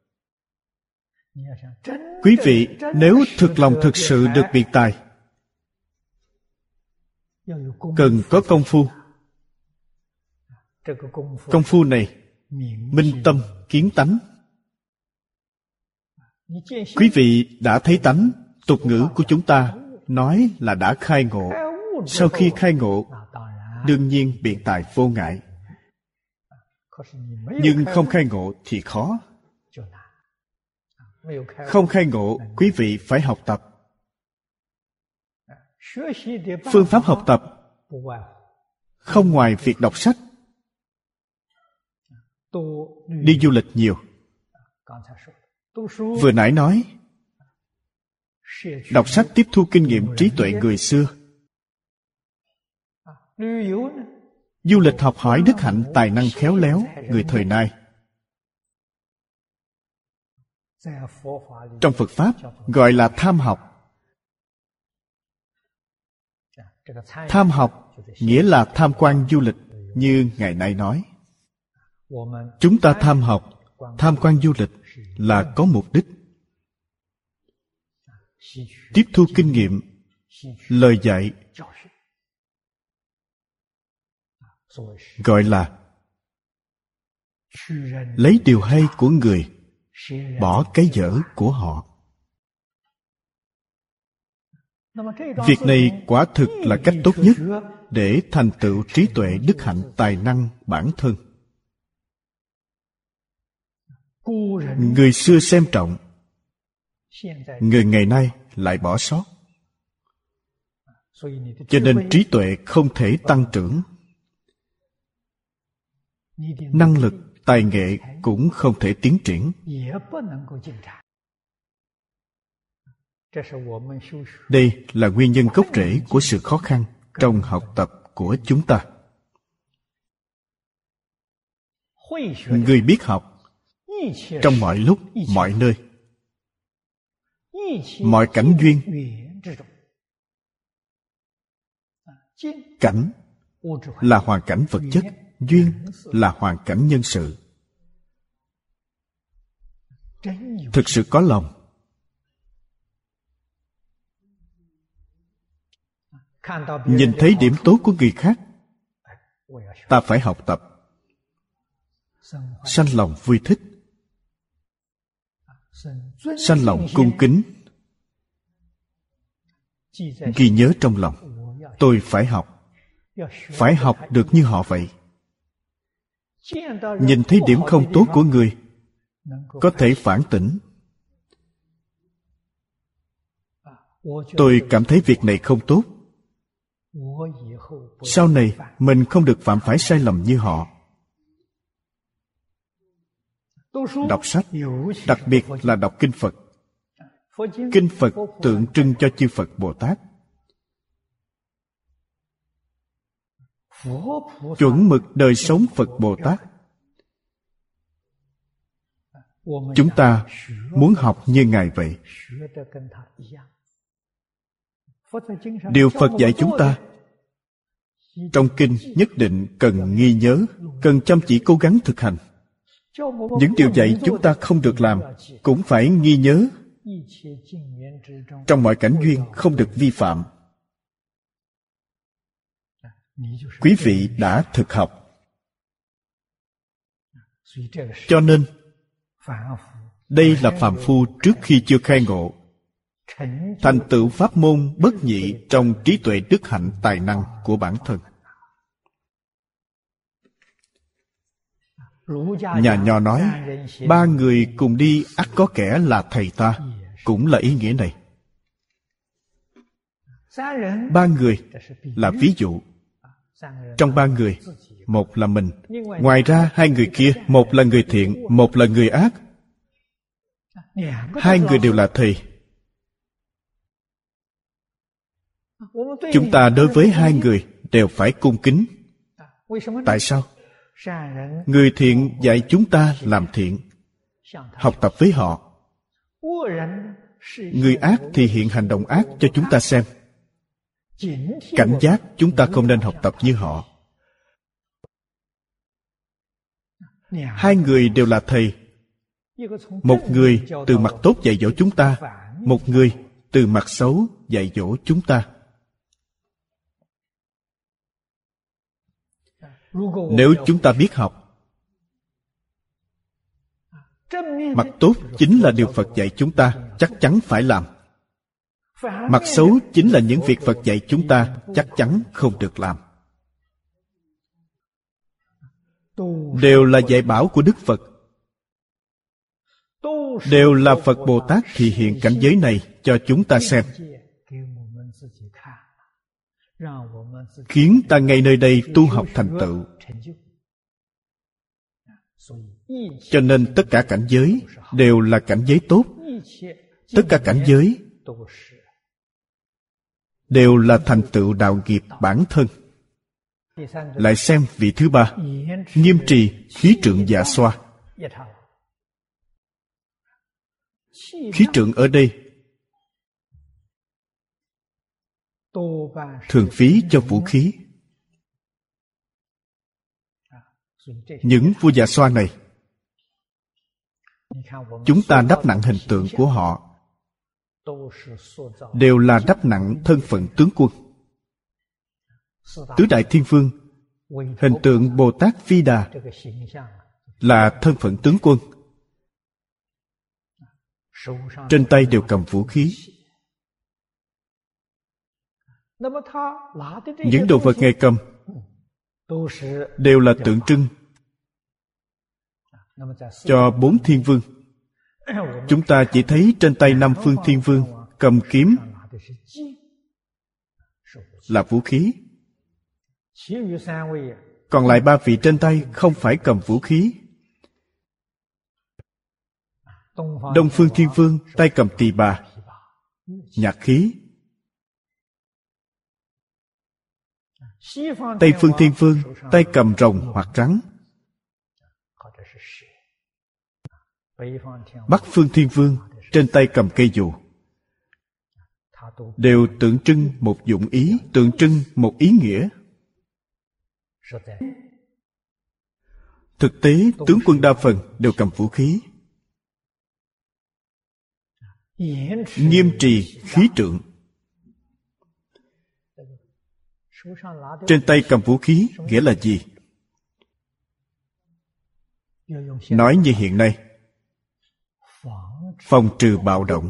quý vị nếu thực lòng thực sự được biện tài, cần có công phu. Công phu này minh tâm kiến tánh. Quý vị đã thấy tánh. Tục ngữ của chúng ta nói là đã khai ngộ. Sau khi khai ngộ, đương nhiên biện tài vô ngại. Nhưng không khai ngộ thì khó. Không khai ngộ, quý vị phải học tập. Phương pháp học tập không ngoài việc đọc sách, đi du lịch nhiều. Vừa nãy nói, Đọc sách tiếp thu kinh nghiệm trí tuệ người xưa. Du lịch học hỏi đức hạnh tài năng khéo léo người thời nay. Trong Phật Pháp gọi là tham học. Tham học nghĩa là tham quan du lịch, như ngày nay nói. Chúng ta tham học, tham quan du lịch là có mục đích. Tiếp thu kinh nghiệm, lời dạy, gọi là lấy điều hay của người, bỏ cái dở của họ. Việc này quả thực là cách tốt nhất để thành tựu trí tuệ đức hạnh tài năng bản thân. Người xưa xem trọng, người ngày nay lại bỏ sót. Cho nên trí tuệ không thể tăng trưởng, năng lực, tài nghệ cũng không thể tiến triển. Đây là nguyên nhân gốc rễ của sự khó khăn trong học tập của chúng ta. Người biết học trong mọi lúc, mọi nơi, mọi cảnh duyên. Cảnh là hoàn cảnh vật chất, duyên là hoàn cảnh nhân sự. Thực sự có lòng, nhìn thấy điểm tốt của người khác, ta phải học tập, sanh lòng vui thích, sanh lòng cung kính, ghi nhớ trong lòng, tôi phải học, phải học được như họ vậy. Nhìn thấy điểm không tốt của người, có thể phản tỉnh. Tôi cảm thấy việc này không tốt, sau này mình không được phạm phải sai lầm như họ. Đọc sách, đặc biệt là đọc kinh Phật. Kinh Phật tượng trưng cho chư Phật Bồ Tát. Chuẩn mực đời sống Phật Bồ Tát. Chúng ta muốn học như Ngài vậy. Điều Phật dạy chúng ta trong kinh nhất định cần ghi nhớ, cần chăm chỉ cố gắng thực hành. Những điều dạy chúng ta không được làm cũng phải ghi nhớ. Trong mọi cảnh duyên không được vi phạm. Quý vị đã thực học. Cho nên đây là phàm phu trước khi chưa khai ngộ, thành tựu pháp môn bất nhị trong trí tuệ đức hạnh tài năng của bản thân. Nhà Nho nói, ba người cùng đi ắt có kẻ là thầy ta, cũng là ý nghĩa này. Ba người là ví dụ. Trong ba người, một là mình, ngoài ra hai người kia, một là người thiện, một là người ác. Hai người đều là thầy. Chúng ta đối với hai người đều phải cung kính. Tại sao? Người thiện dạy chúng ta làm thiện, học tập với họ. Người ác thì hiện hành động ác cho chúng ta xem. Cảnh giác chúng ta không nên học tập như họ. Hai người đều là thầy. Một người từ mặt tốt dạy dỗ chúng ta, một người từ mặt xấu dạy dỗ chúng ta. Nếu chúng ta biết học, mặt tốt chính là điều Phật dạy chúng ta chắc chắn phải làm. Mặt xấu chính là những việc Phật dạy chúng ta chắc chắn không được làm. Đều là dạy bảo của Đức Phật. Đều là Phật Bồ Tát thị hiện cảnh giới này cho chúng ta xem, khiến ta ngay nơi đây tu học thành tựu. Cho nên tất cả cảnh giới đều là cảnh giới tốt. Tất cả cảnh giới đều là thành tựu đạo nghiệp bản thân. Lại xem vị thứ ba, nghiêm trì khí trượng dạ xoa. Khí trượng ở đây thường phí cho vũ khí. Những vua dạ xoa này, chúng ta đắp nặng hình tượng của họ đều là đắp nặng thân phận tướng quân. Tứ đại thiên vương, hình tượng Bồ Tát Phi Đà là thân phận tướng quân. Trên tay đều cầm vũ khí. Những đồ vật Ngài cầm đều là tượng trưng cho bốn thiên vương. Chúng ta chỉ thấy trên tay năm phương thiên vương cầm kiếm là vũ khí. Còn lại ba vị trên tay không phải cầm vũ khí. Đông phương thiên vương tay cầm tỳ bà, nhạc khí. Tây phương thiên vương tay cầm rồng hoặc rắn. Bắc phương thiên vương trên tay cầm cây dù. Đều tượng trưng một dụng ý, tượng trưng một ý nghĩa. Thực tế, tướng quân đa phần đều cầm vũ khí. Nghiêm trì khí trượng. Trên tay cầm vũ khí nghĩa là gì? Nói như hiện nay, phòng trừ bạo động,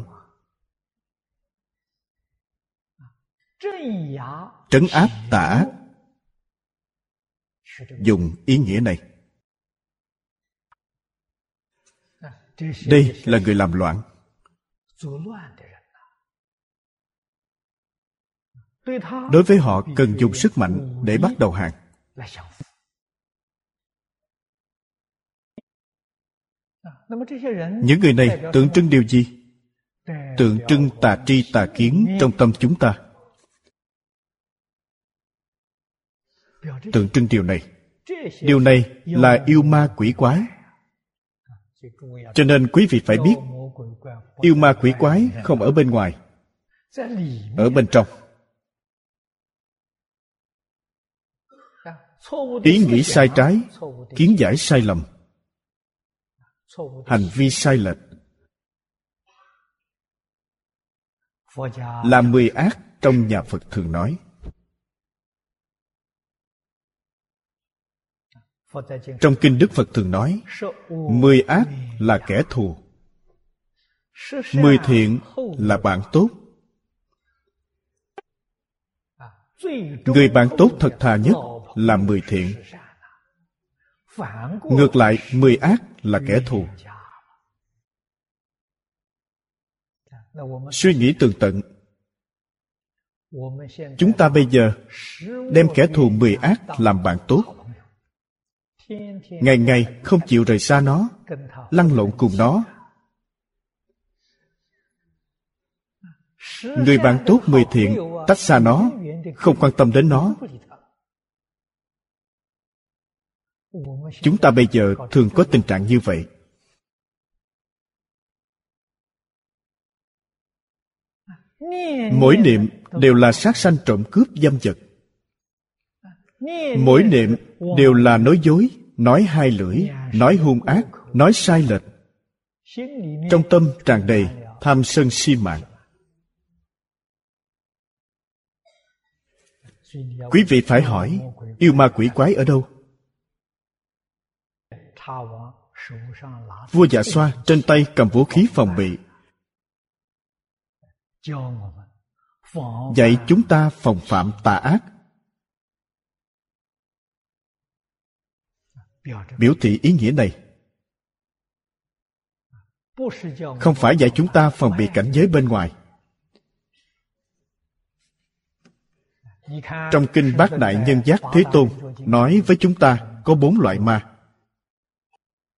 trấn áp tà ác, dùng ý nghĩa này. Đây là người làm loạn. Đối với họ cần dùng sức mạnh để bắt đầu hàng. Những người này tượng trưng điều gì? Tượng trưng tà tri tà kiến trong tâm chúng ta. Tượng trưng điều này. Điều này là yêu ma quỷ quái. Cho nên quý vị phải biết, yêu ma quỷ quái không ở bên ngoài, ở bên trong. Ý nghĩ sai trái, kiến giải sai lầm, hành vi sai lệch, là mười ác trong nhà Phật thường nói. Trong kinh Đức Phật thường nói, mười ác là kẻ thù, mười thiện là bạn tốt. Người bạn tốt thật thà nhất là mười thiện. Ngược lại, mười ác là kẻ thù. Suy nghĩ tường tận. Chúng ta bây giờ đem kẻ thù mười ác làm bạn tốt. Ngày ngày không chịu rời xa nó, lăn lộn cùng nó. Người bạn tốt mười thiện tách xa nó, không quan tâm đến nó. Chúng ta bây giờ thường có tình trạng như vậy. Mỗi niệm đều là sát sanh trộm cướp dâm vật. Mỗi niệm đều là nói dối, nói hai lưỡi, nói hung ác, nói sai lệch. Trong tâm tràn đầy tham sân si mạng. Quý vị phải hỏi, yêu ma quỷ quái ở đâu? Vua Dạ Xoa trên tay cầm vũ khí phòng bị, dạy chúng ta phòng phạm tà ác. Biểu thị ý nghĩa này không phải dạy chúng ta phòng bị cảnh giới bên ngoài. Trong kinh Bát Đại Nhân Giác Thế Tôn nói với chúng ta có bốn loại ma.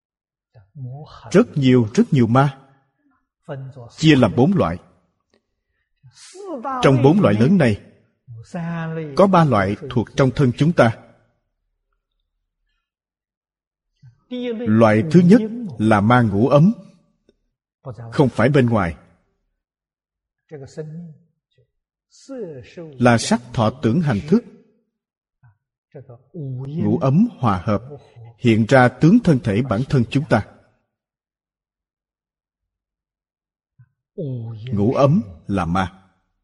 Rất nhiều, rất nhiều ma, chia làm bốn loại. Trong bốn loại lớn này, có ba loại thuộc trong thân chúng ta. Loại thứ nhất là ma ngũ ấm, không phải bên ngoài, là sắc thọ tưởng hành thức. Ngũ ấm hòa hợp, hiện ra tướng thân thể bản thân chúng ta. Ngũ ấm là ma.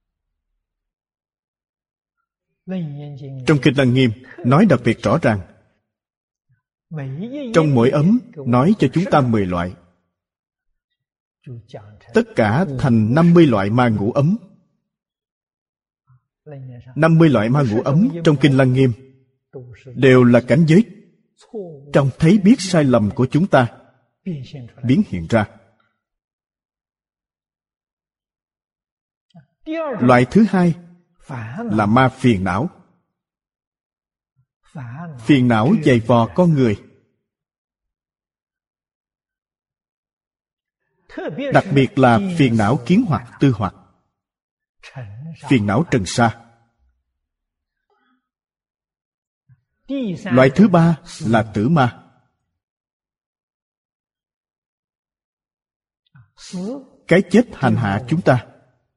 Trong Kinh Lăng Nghiêm nói đặc biệt rõ ràng, trong mỗi ấm nói cho chúng ta mười loại, tất cả thành năm mươi loại ma ngũ ấm. Năm mươi loại ma ngũ ấm trong Kinh Lăng Nghiêm đều là cảnh giới trong thấy biết sai lầm của chúng ta biến hiện ra. Loại thứ hai là ma phiền não. Phiền não dày vò con người, đặc biệt là phiền não kiến hoặc tư hoặc, phiền não trần sa. Loại thứ ba là tử ma. Cái chết hành hạ chúng ta.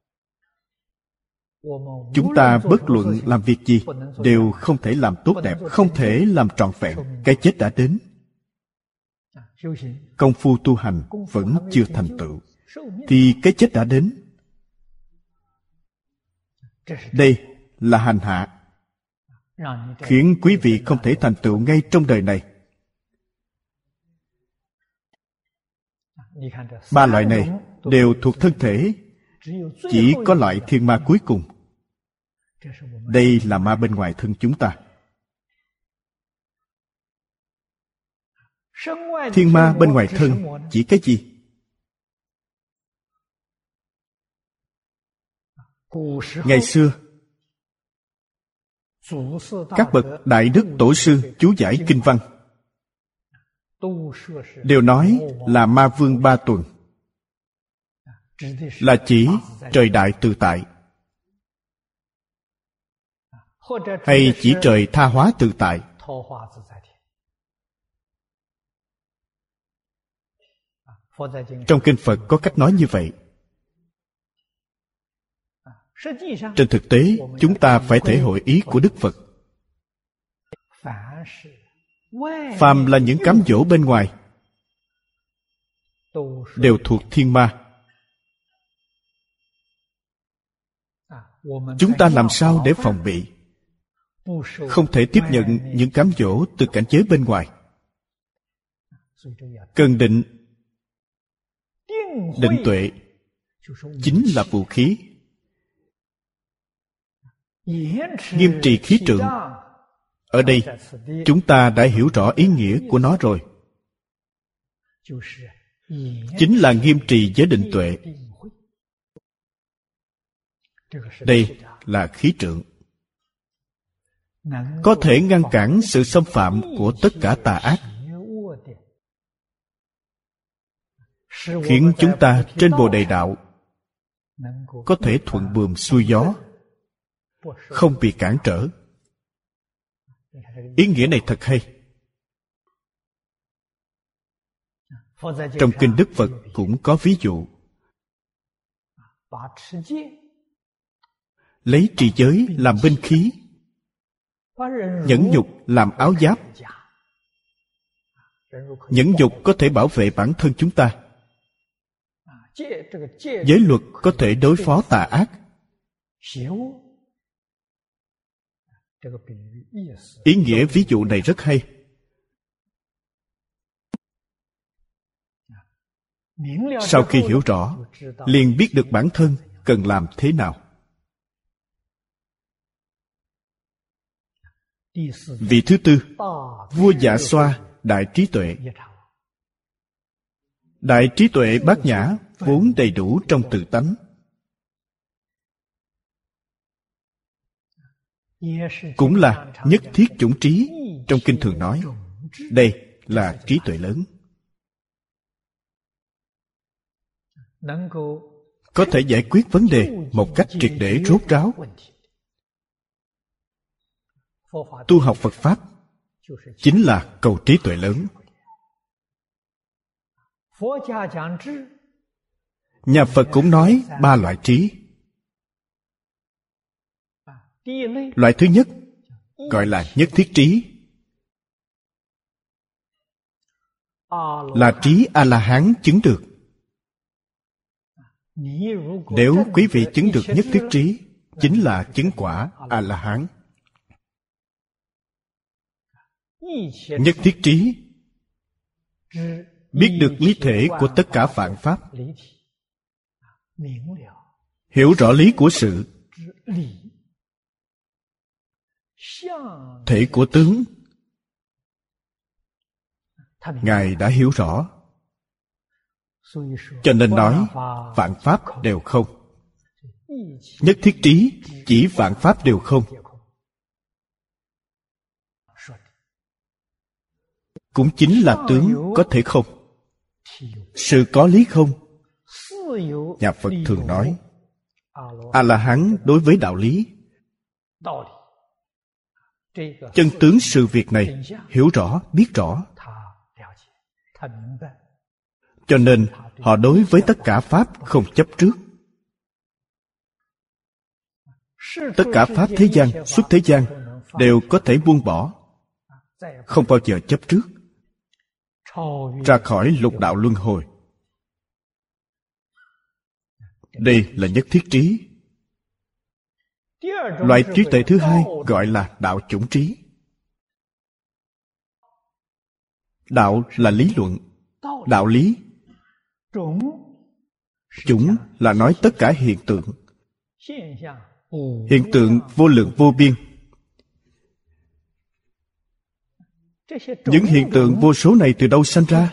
Chúng ta bất luận làm việc gì đều không thể làm tốt đẹp, không thể làm trọn vẹn. Cái chết đã đến. Công phu tu hành vẫn chưa thành tựu, thì cái chết đã đến. Đây là hành hạ, khiến quý vị không thể thành tựu ngay trong đời này. Ba loại này đều thuộc thân thể, chỉ có loại thiên ma cuối cùng. Đây là ma bên ngoài thân chúng ta. Thiên ma bên ngoài thân chỉ cái gì? Ngày xưa, các bậc đại đức tổ sư chú giải kinh văn đều nói là ma vương ba tuần, là chỉ trời đại tự tại, hay chỉ trời tha hóa tự tại. Trong kinh Phật có cách nói như vậy. Trên thực tế, chúng ta phải thể hội ý của Đức Phật. Phàm là những cám dỗ bên ngoài, đều thuộc thiên ma. Chúng ta làm sao để phòng bị? Không thể tiếp nhận những cám dỗ từ cảnh giới bên ngoài. Cần định. Định tuệ chính là vũ khí. Nghiêm trì khí trượng. Ở đây, chúng ta đã hiểu rõ ý nghĩa của nó rồi. Chính là nghiêm trì giới định tuệ. Đây là khí trượng, có thể ngăn cản sự xâm phạm của tất cả tà ác, khiến chúng ta trên bồ đề đạo có thể thuận buồm xuôi gió, không bị cản trở. Ý nghĩa này thật hay. Trong kinh Đức Phật cũng có ví dụ. Lấy trì giới làm binh khí, nhẫn nhục làm áo giáp. Nhẫn nhục có thể bảo vệ bản thân chúng ta. Giới luật có thể đối phó tà ác. Ý nghĩa ví dụ này rất hay. Sau khi hiểu rõ, liền biết được bản thân cần làm thế nào. Vị thứ tư, vua Dạ Xoa đại trí tuệ. Đại trí tuệ bát nhã vốn đầy đủ trong tự tánh, cũng là nhất thiết chủng trí. Trong kinh thường nói, đây là trí tuệ lớn, có thể giải quyết vấn đề một cách triệt để rốt ráo. Tu học Phật Pháp chính là cầu trí tuệ lớn. Nhà Phật cũng nói ba loại trí. Loại thứ nhất gọi là nhất thiết trí, là trí A-la-hán chứng được. Nếu quý vị chứng được nhất thiết trí, chính là chứng quả A-la-hán. Nhất thiết trí biết được lý thể của tất cả vạn pháp, hiểu rõ lý của sự, thể của tướng, Ngài đã hiểu rõ. Cho nên nói vạn pháp đều không. Nhất thiết trí chỉ vạn pháp đều không. Cũng chính là tướng có thể không. Sự có lý không. Nhà Phật thường nói A-la-hán đối với đạo lý, chân tướng sự việc này hiểu rõ, biết rõ. Cho nên họ đối với tất cả pháp không chấp trước. Tất cả pháp thế gian, xuất thế gian đều có thể buông bỏ, không bao giờ chấp trước, ra khỏi lục đạo luân hồi. Đây là nhất thiết trí. Loại trí tuệ thứ hai gọi là đạo chủng trí. Đạo là lý luận, đạo lý. Chủng là nói tất cả hiện tượng. Hiện tượng vô lượng vô biên. Những hiện tượng vô số này từ đâu sanh ra?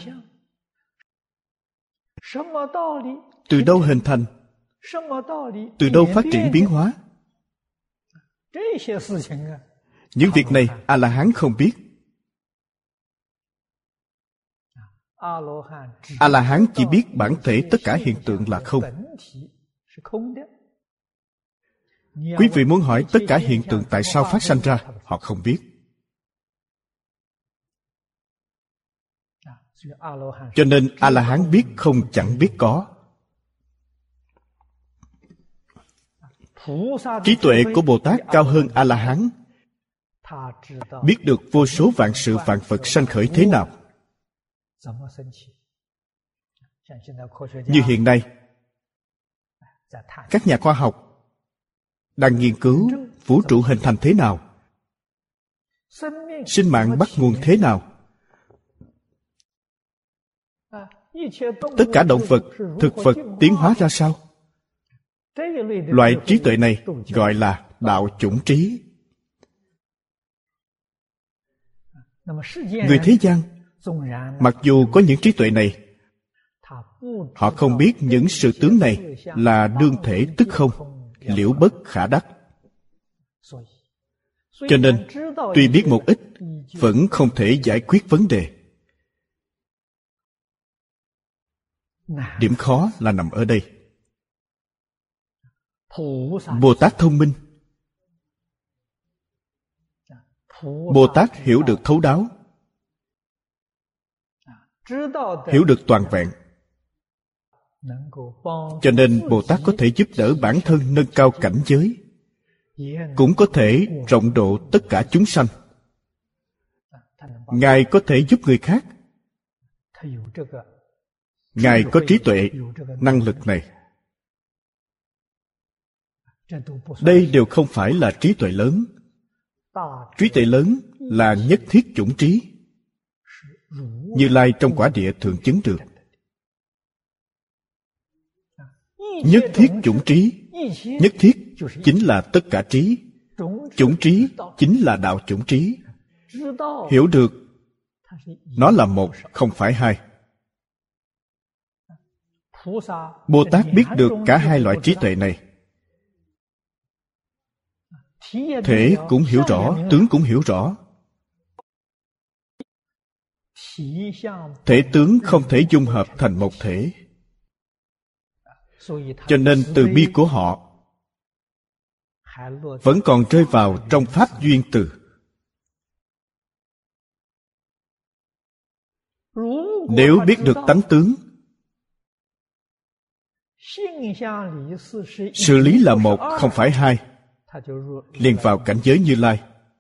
Từ đâu hình thành? Từ đâu phát triển biến hóa? Những việc này A-la-hán không biết. A-la-hán chỉ biết bản thể tất cả hiện tượng là không. Quý vị muốn hỏi tất cả hiện tượng tại sao phát sanh ra, họ không biết. Cho nên A-la-hán biết không chẳng biết có. Trí tuệ của Bồ Tát cao hơn A-la-hán, biết được vô số vạn sự vạn vật sanh khởi thế nào. Như hiện nay, các nhà khoa học đang nghiên cứu vũ trụ hình thành thế nào, sinh mạng bắt nguồn thế nào, tất cả động vật, thực vật tiến hóa ra sao. Loại trí tuệ này gọi là đạo chủng trí. Người thế gian, mặc dù có những trí tuệ này, họ không biết những sự tướng này là đương thể tức không, liễu bất khả đắc. Cho nên, tuy biết một ít, vẫn không thể giải quyết vấn đề. Điểm khó là nằm ở đây. Bồ Tát thông minh. Bồ Tát hiểu được thấu đáo, hiểu được toàn vẹn. Cho nên Bồ Tát có thể giúp đỡ bản thân nâng cao cảnh giới, cũng có thể rộng độ tất cả chúng sanh. Ngài có thể giúp người khác. Ngài có trí tuệ, năng lực này. Đây đều không phải là trí tuệ lớn. Trí tuệ lớn là nhất thiết chủng trí. Như Lai trong quả địa thường chứng được. Nhất thiết chủng trí. Nhất thiết chính là tất cả trí. Chủng trí chính là đạo chủng trí. Hiểu được nó là một, không phải hai. Bồ Tát biết được cả hai loại trí tuệ này. Thể cũng hiểu rõ, tướng cũng hiểu rõ. Thể tướng không thể dung hợp thành một thể. Cho nên từ bi của họ vẫn còn rơi vào trong pháp duyên từ. Nếu biết được tánh tướng, sự lý là một, không phải hai, liền vào cảnh giới Như Lai.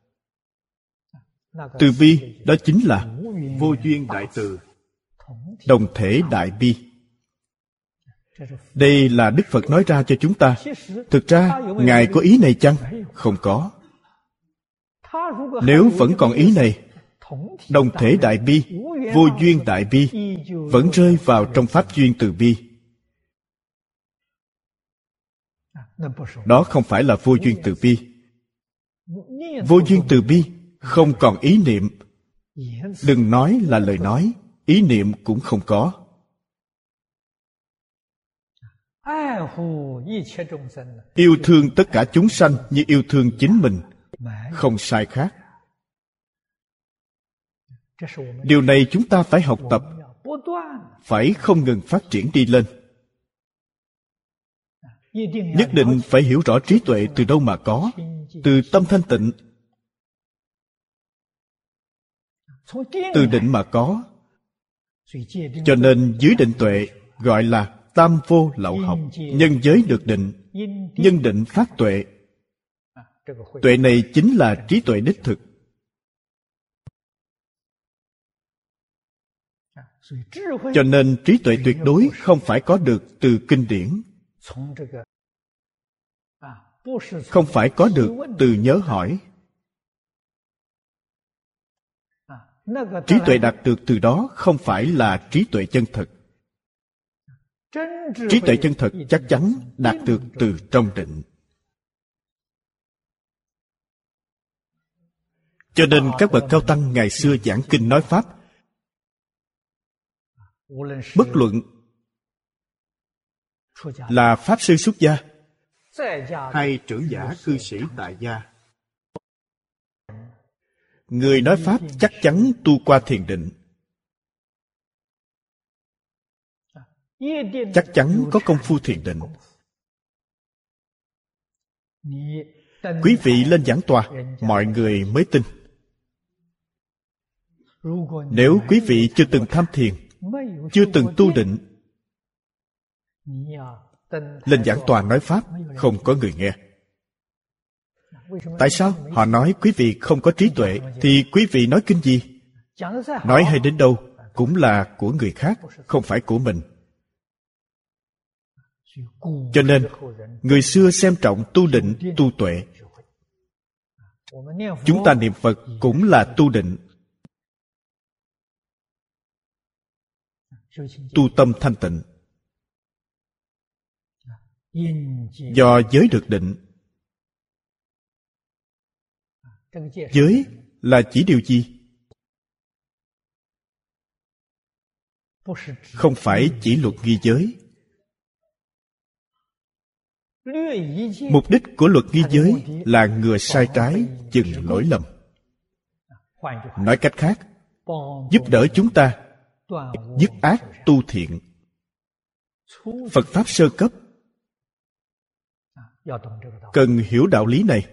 Từ bi đó chính là vô duyên đại từ, đồng thể đại bi. Đây là Đức Phật nói ra cho chúng ta. Thực ra Ngài có ý này chăng? Không có. Nếu vẫn còn ý này, đồng thể đại bi, vô duyên đại bi vẫn rơi vào trong pháp duyên từ bi. Đó không phải là vô duyên từ bi. Vô duyên từ bi không còn ý niệm. Đừng nói là lời nói, ý niệm cũng không có. Yêu thương tất cả chúng sanh như yêu thương chính mình, không sai khác. Điều này chúng ta phải học tập, phải không ngừng phát triển đi lên. Nhất định phải hiểu rõ trí tuệ từ đâu mà có, từ tâm thanh tịnh, từ định mà có. Cho nên dưới định tuệ gọi là tam vô lậu học. Nhân giới được định, nhân định phát tuệ. Tuệ này chính là trí tuệ đích thực. Cho nên trí tuệ tuyệt đối không phải có được từ kinh điển, không phải có được từ nhớ hỏi. Trí tuệ đạt được từ đó không phải là trí tuệ chân thật. Trí tuệ chân thật chắc chắn đạt được từ trong định. Cho nên các bậc cao tăng ngày xưa giảng kinh nói pháp, bất luận là pháp sư xuất gia hay trưởng giả cư sĩ tại gia, người nói pháp chắc chắn tu qua thiền định, chắc chắn có công phu thiền định. Quý vị lên giảng tòa, mọi người mới tin. Nếu quý vị chưa từng tham thiền, chưa từng tu định, lên giảng tòa nói pháp, không có người nghe. Tại sao? Họ nói quý vị không có trí tuệ, thì quý vị nói kinh gì? Nói hay đến đâu cũng là của người khác, không phải của mình. Cho nên, người xưa xem trọng tu định, tu tuệ. Chúng ta niệm Phật cũng là tu định, tu tâm thanh tịnh. Do giới được định. Giới là chỉ điều gì? Không phải chỉ luật ghi giới. Mục đích của luật ghi giới là ngừa sai trái, chừng lỗi lầm. Nói cách khác, giúp đỡ chúng ta dứt ác tu thiện. Phật Pháp sơ cấp cần hiểu đạo lý này,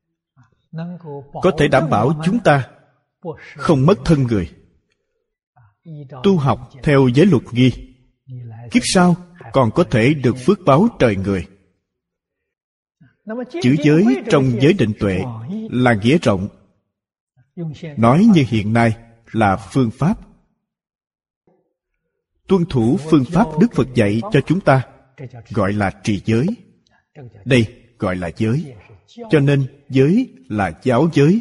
có thể đảm bảo chúng ta không mất thân người. Tu học theo giới luật ghi, kiếp sau còn có thể được phước báo trời người. Chữ giới trong giới định tuệ là nghĩa rộng. Nói như hiện nay là phương pháp. Tuân thủ phương pháp Đức Phật dạy cho chúng ta gọi là trì giới. Đây gọi là giới. Cho nên giới là giáo giới.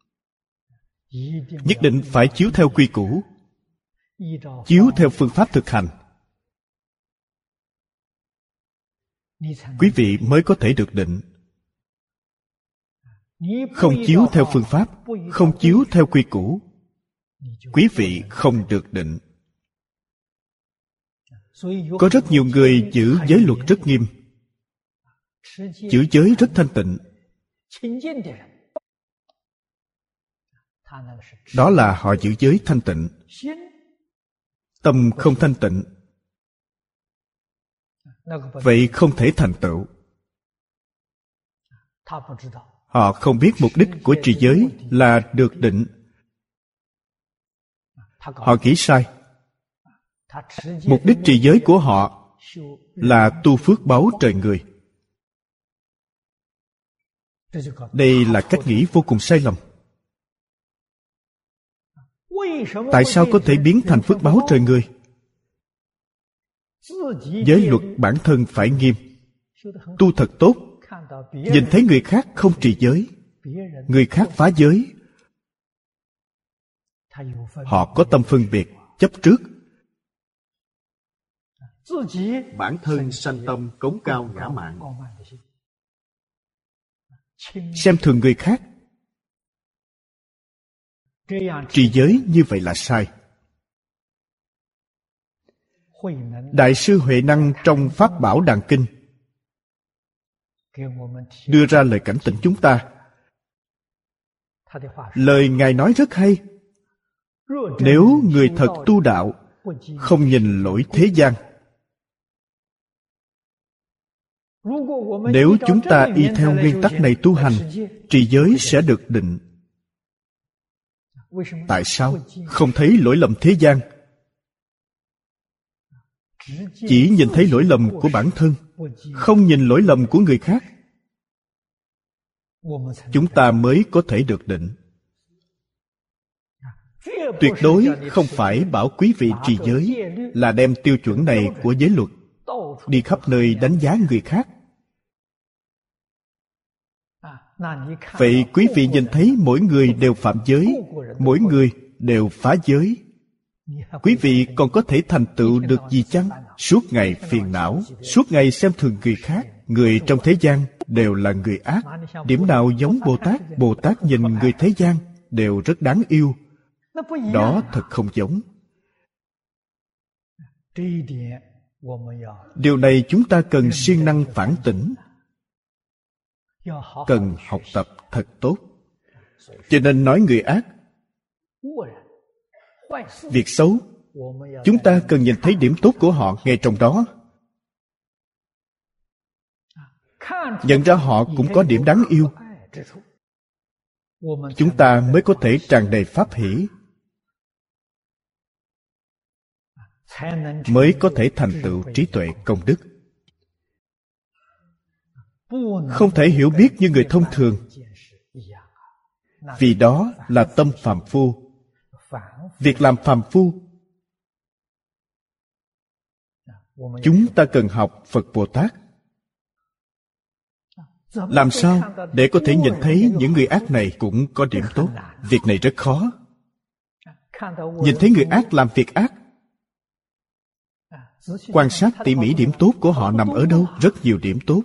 Nhất định phải chiếu theo quy củ, chiếu theo phương pháp thực hành, quý vị mới có thể được định. Không chiếu theo phương pháp, không chiếu theo quy củ, quý vị không được định. Có rất nhiều người giữ giới luật rất nghiêm, giữ giới rất thanh tịnh. Đó là họ giữ giới thanh tịnh. Tâm không thanh tịnh. vậy không thể thành tựu. Họ không biết mục đích của trì giới là được định. Họ nghĩ sai. Mục đích trì giới của họ là tu phước báu trời người. Đây là cách nghĩ vô cùng sai lầm. Tại sao có thể biến thành phước báu trời người? Giới luật bản thân phải nghiêm, tu thật tốt. Nhìn thấy người khác không trì giới, người khác phá giới, họ có tâm phân biệt, chấp trước. Bản thân sanh tâm cống cao ngã mạn, xem thường người khác. Trì giới như vậy là sai. Đại sư Huệ Năng trong Pháp Bảo Đàn Kinh đưa ra lời cảnh tỉnh chúng ta. Lời Ngài nói rất hay. Nếu người thật tu đạo, không nhìn lỗi thế gian. Nếu chúng ta y theo nguyên tắc này tu hành, trì giới sẽ được định. Tại sao không thấy lỗi lầm thế gian? Chỉ nhìn thấy lỗi lầm của bản thân, không nhìn lỗi lầm của người khác, chúng ta mới có thể được định. Tuyệt đối không phải bảo quý vị trì giới là đem tiêu chuẩn này của giới luật đi khắp nơi đánh giá người khác. Vậy quý vị nhìn thấy mỗi người đều phạm giới, mỗi người đều phá giới, quý vị còn có thể thành tựu được gì chăng? Suốt ngày phiền não, suốt ngày xem thường người khác. Người trong thế gian đều là người ác. Điểm nào giống Bồ Tát? Bồ Tát nhìn người thế gian đều rất đáng yêu. Đó thật không giống. Điều này chúng ta cần siêng năng phản tỉnh, cần học tập thật tốt. Cho nên nói người ác, việc xấu, chúng ta cần nhìn thấy điểm tốt của họ ngay trong đó. Nhận ra họ cũng có điểm đáng yêu, chúng ta mới có thể tràn đầy pháp hỷ, mới có thể thành tựu trí tuệ công đức. Không thể hiểu biết như người thông thường, vì đó là tâm phàm phu. Việc làm phàm phu, chúng ta cần học Phật Bồ Tát. Làm sao để có thể nhìn thấy những người ác này cũng có điểm tốt? Việc này rất khó. Nhìn thấy người ác làm việc ác, quan sát tỉ mỉ điểm tốt của họ nằm ở đâu. Rất nhiều điểm tốt.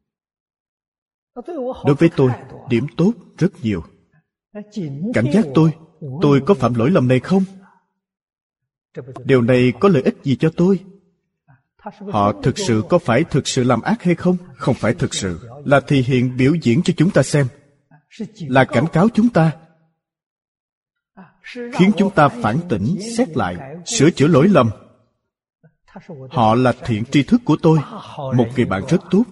Đối với tôi, điểm tốt rất nhiều. Cảnh giác tôi, tôi có phạm lỗi lầm này không? Điều này có lợi ích gì cho tôi? Họ thực sự có phải thực sự làm ác hay không? Không phải thực sự, là thể hiện biểu diễn cho chúng ta xem, là cảnh cáo chúng ta, khiến chúng ta phản tỉnh, xét lại, sửa chữa lỗi lầm. Họ là thiện tri thức của tôi, một người bạn rất tốt.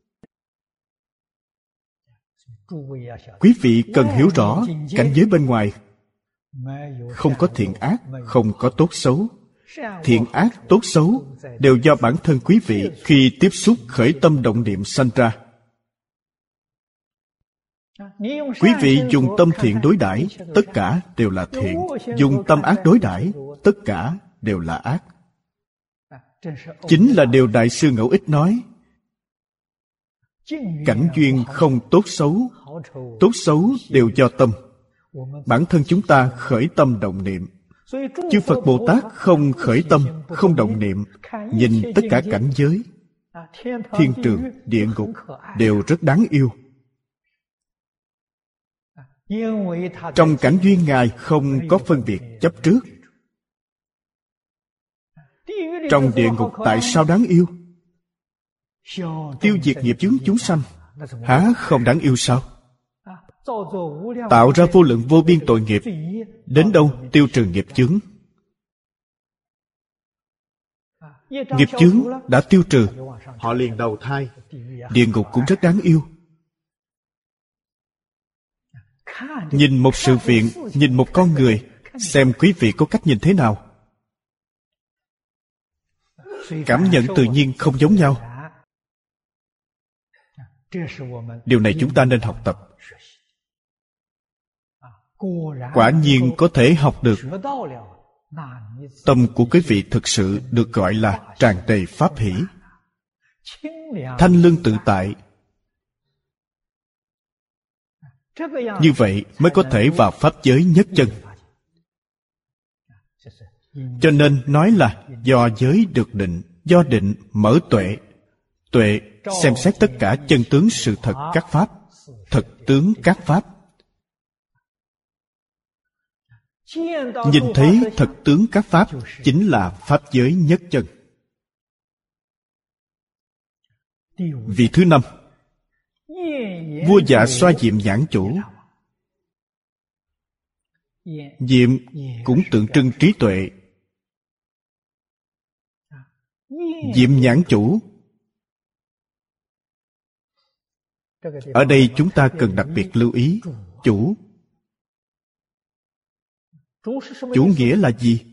Quý vị cần hiểu rõ, cảnh giới bên ngoài không có thiện ác, không có tốt xấu. Thiện ác, tốt xấu đều do bản thân quý vị khi tiếp xúc khởi tâm động niệm sanh ra. Quý vị dùng tâm thiện đối đãi, tất cả đều là thiện. Dùng tâm ác đối đãi, tất cả đều là ác. Chính là điều Đại sư Ngẫu Ích nói. Cảnh duyên không tốt xấu, tốt xấu đều do tâm. Bản thân chúng ta khởi tâm động niệm. Chư Phật Bồ Tát không khởi tâm, không động niệm, nhìn tất cả cảnh giới, thiên trường, địa ngục đều rất đáng yêu. Trong cảnh duyên Ngài không có phân biệt chấp trước. Trong địa ngục tại sao đáng yêu? Tiêu diệt nghiệp chướng chúng sanh, há không đáng yêu sao? Tạo ra vô lượng vô biên tội nghiệp, đến đâu tiêu trừ nghiệp chướng. nghiệp chướng đã tiêu trừ, họ liền đầu thai. Địa ngục cũng rất đáng yêu. Nhìn một sự việc, nhìn một con người, xem quý vị có cách nhìn thế nào. Cảm nhận tự nhiên không giống nhau. Điều này chúng ta nên học tập. Quả nhiên có thể học được. Tâm của quý vị thực sự được gọi là tràn đầy pháp hỷ, thanh lương tự tại. Như vậy mới có thể vào pháp giới nhất chân. Cho nên nói là do giới được định, do định mở tuệ. Tuệ xem xét tất cả chân tướng sự thật các pháp, thực tướng các pháp. Nhìn thấy thật tướng các pháp chính là pháp giới nhất chân. Vị thứ năm, vua Dạ Xoa Diệm Nhãn Chủ. Diệm cũng tượng trưng trí tuệ. Diệm Nhãn Chủ, ở đây chúng ta cần đặc biệt lưu ý. Chủ Chủ nghĩa là gì?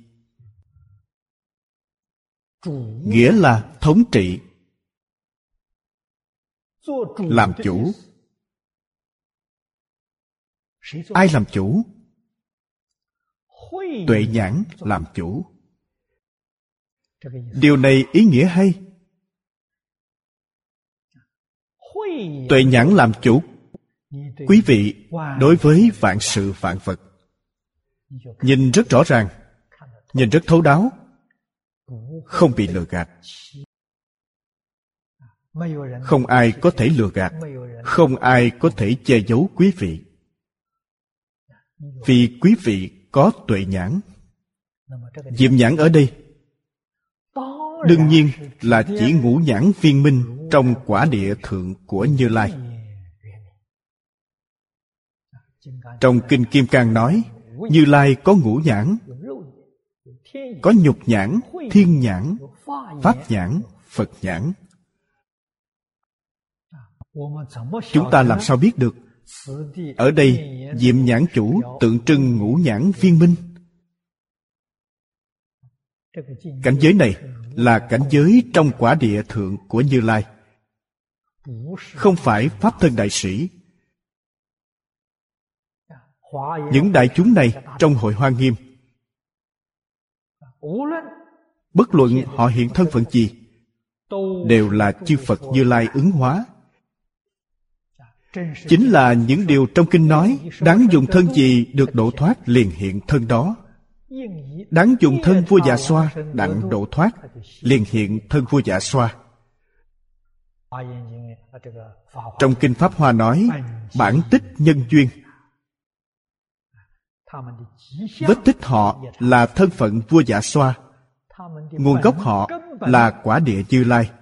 Nghĩa là thống trị, làm chủ. Ai làm chủ? Tuệ nhãn làm chủ. Điều này ý nghĩa hay. Tuệ nhãn làm chủ quý vị đối với vạn sự vạn vật nhìn rất rõ ràng, nhìn rất thấu đáo, không bị lừa gạt. Không ai có thể lừa gạt, không ai có thể che giấu quý vị, vì quý vị có tuệ nhãn. Diệm nhãn ở đây đương nhiên là chỉ ngũ nhãn viên minh trong quả địa thượng của Như Lai. Trong Kinh Kim Cang nói, Như Lai có ngũ nhãn, có nhục nhãn, thiên nhãn, pháp nhãn, Phật nhãn. Chúng ta làm sao biết được? Ở đây, Diệm Nhãn Chủ tượng trưng ngũ nhãn viên minh. Cảnh giới này là cảnh giới trong quả địa thượng của Như Lai, không phải Pháp Thân Đại Sĩ. Những đại chúng này trong hội Hoa Nghiêm, bất luận họ hiện thân phận gì, đều là chư Phật Như Lai ứng hóa. Chính là những điều trong kinh nói, đáng dùng thân gì được độ thoát liền hiện thân đó. Đáng dùng thân vua Dạ Xoa đặng độ thoát liền hiện thân vua Dạ Xoa. Trong Kinh Pháp Hoa nói, bản tích nhân duyên, vết tích họ là thân phận vua Dạ Xoa, nguồn gốc họ là quả địa Như Lai,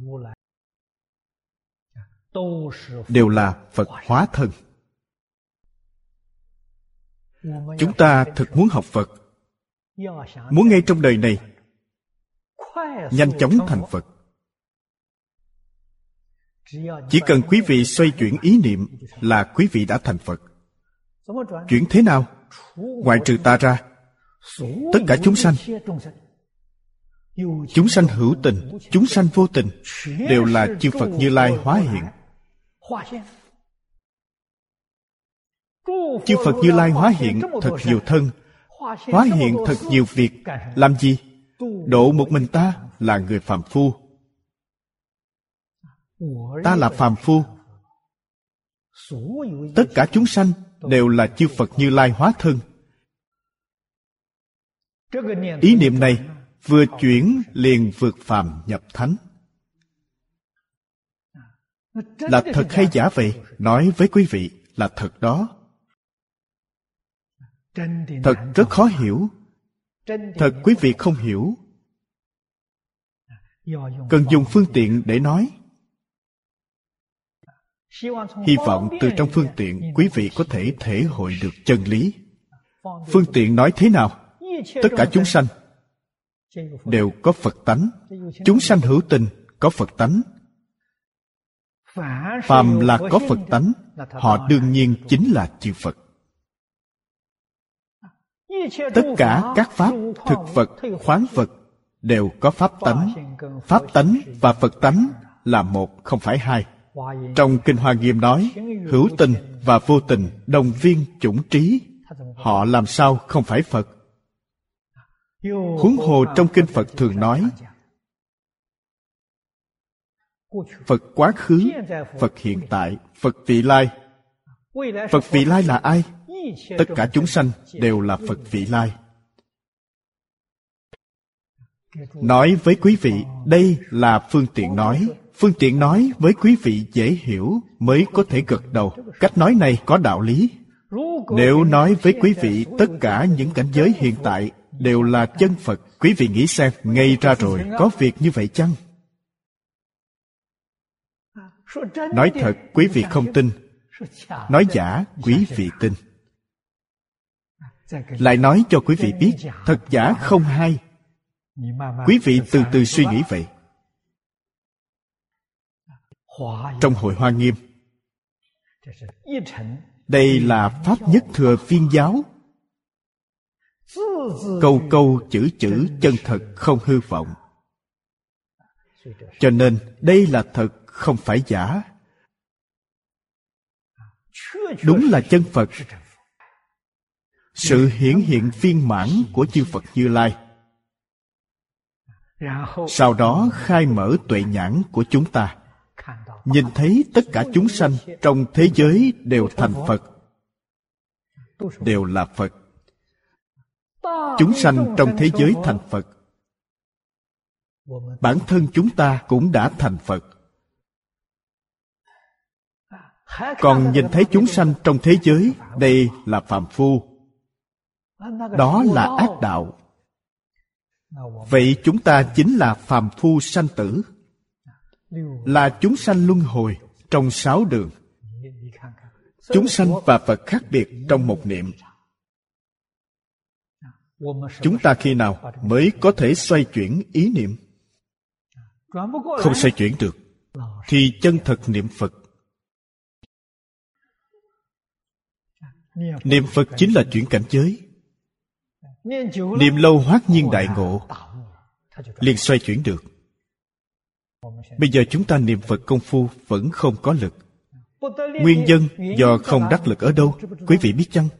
đều là Phật hóa thân. Chúng ta thực muốn học Phật, muốn ngay trong đời này nhanh chóng thành Phật, chỉ cần quý vị xoay chuyển ý niệm là quý vị đã thành Phật. Chuyển thế nào? Ngoại trừ ta ra, tất cả chúng sanh, chúng sanh hữu tình, chúng sanh vô tình, đều là chư Phật Như Lai hóa hiện. Chư Phật Như Lai hóa hiện thật nhiều thân, hóa hiện thật nhiều việc. Làm gì? Độ một mình ta là người phàm phu. Ta là phàm phu. Tất cả chúng sanh đều là chư Phật Như Lai hóa thân. Ý niệm này vừa chuyển liền vượt phàm nhập thánh. Là thật hay giả vậy? Nói với quý vị là thật đó. Thật rất khó hiểu. Thật quý vị không hiểu. Cần dùng phương tiện để nói. Hy vọng từ trong phương tiện quý vị có thể thể hội được chân lý. Phương tiện nói thế nào? Tất cả chúng sanh đều có Phật tánh. Chúng sanh hữu tình có Phật tánh. Phàm là có Phật tánh, họ đương nhiên chính là chư Phật. Tất cả các pháp thực Phật, khoáng Phật đều có pháp tánh. Pháp tánh và Phật tánh là một, không phải hai. Trong Kinh Hoa Nghiêm nói, hữu tình và vô tình đồng viên chủng trí, họ làm sao không phải Phật? Huống hồ trong Kinh Phật thường nói, Phật quá khứ, Phật hiện tại, Phật vị lai. Phật vị lai là ai? Tất cả chúng sanh đều là Phật vị lai. Nói với quý vị, đây là phương tiện nói. Phương tiện nói với quý vị dễ hiểu mới có thể gật đầu. Cách nói này có đạo lý. Nếu nói với quý vị tất cả những cảnh giới hiện tại đều là chân Phật, quý vị nghĩ xem, ngay ra rồi, có việc như vậy chăng? Nói thật, quý vị không tin. Nói giả, quý vị tin. Lại nói cho quý vị biết, thật giả không hai. Quý vị từ từ suy nghĩ vậy. Trong Hội Hoa Nghiêm, đây là Pháp Nhất Thừa Viên Giáo. Câu câu chữ chữ chân thật không hư vọng. Cho nên đây là thật, không phải giả. Đúng là chân Phật. Sự hiển hiện viên mãn của chư Phật Như Lai. Sau đó khai mở tuệ nhãn của chúng ta, nhìn thấy tất cả chúng sanh trong thế giới đều thành Phật, đều là Phật. Chúng sanh trong thế giới thành Phật, bản thân chúng ta cũng đã thành Phật. Còn nhìn thấy chúng sanh trong thế giới, đây là phàm phu, đó là ác đạo. Vậy chúng ta chính là phàm phu sanh tử, là chúng sanh luân hồi trong sáu đường. Chúng sanh và Phật khác biệt trong một niệm. Chúng ta khi nào mới có thể xoay chuyển ý niệm? Không xoay chuyển được thì chân thật niệm Phật. Niệm Phật chính là chuyển cảnh giới. Niệm lâu hoát nhiên đại ngộ, liền xoay chuyển được. Bây giờ chúng ta niệm Phật công phu vẫn không có lực. Nguyên nhân do không đắc lực ở đâu, quý vị biết chăng?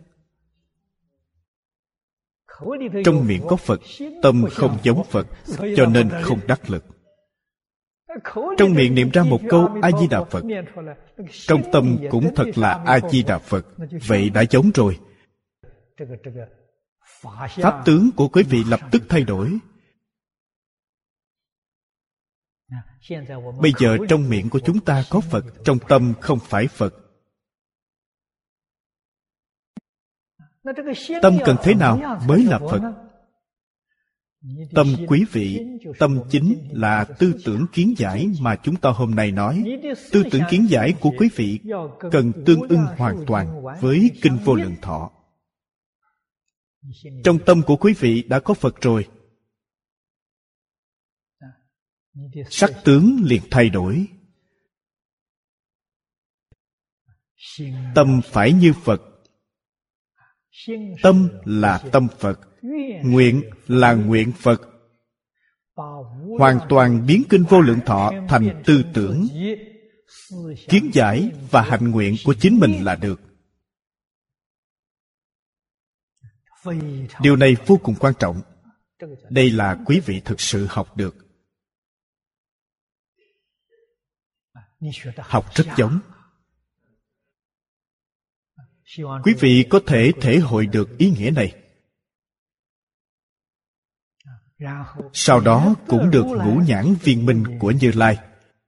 Trong miệng có Phật, tâm không giống Phật, cho nên không đắc lực. Trong miệng niệm ra một câu A-di-đà Phật, trong tâm cũng thật là A-di-đà Phật, vậy đã giống rồi. Pháp tướng của quý vị lập tức thay đổi. Bây giờ trong miệng của chúng ta có Phật, trong tâm không phải Phật. Tâm cần thế nào mới là Phật? Tâm quý vị, tâm chính là tư tưởng kiến giải mà chúng ta hôm nay nói. Tư tưởng kiến giải của quý vị cần tương ưng hoàn toàn với Kinh Vô Lượng Thọ. Trong tâm của quý vị đã có Phật rồi, sắc tướng liền thay đổi. Tâm phải như Phật. Tâm là tâm Phật, nguyện là nguyện Phật. Hoàn toàn biến Kinh Vô Lượng Thọ thành tư tưởng, kiến giải và hạnh nguyện của chính mình là được. Điều này vô cùng quan trọng. Đây là quý vị thực sự học được. Học rất giống. Quý vị có thể thể hội được ý nghĩa này. Sau đó cũng được ngũ nhãn viên minh của Như Lai.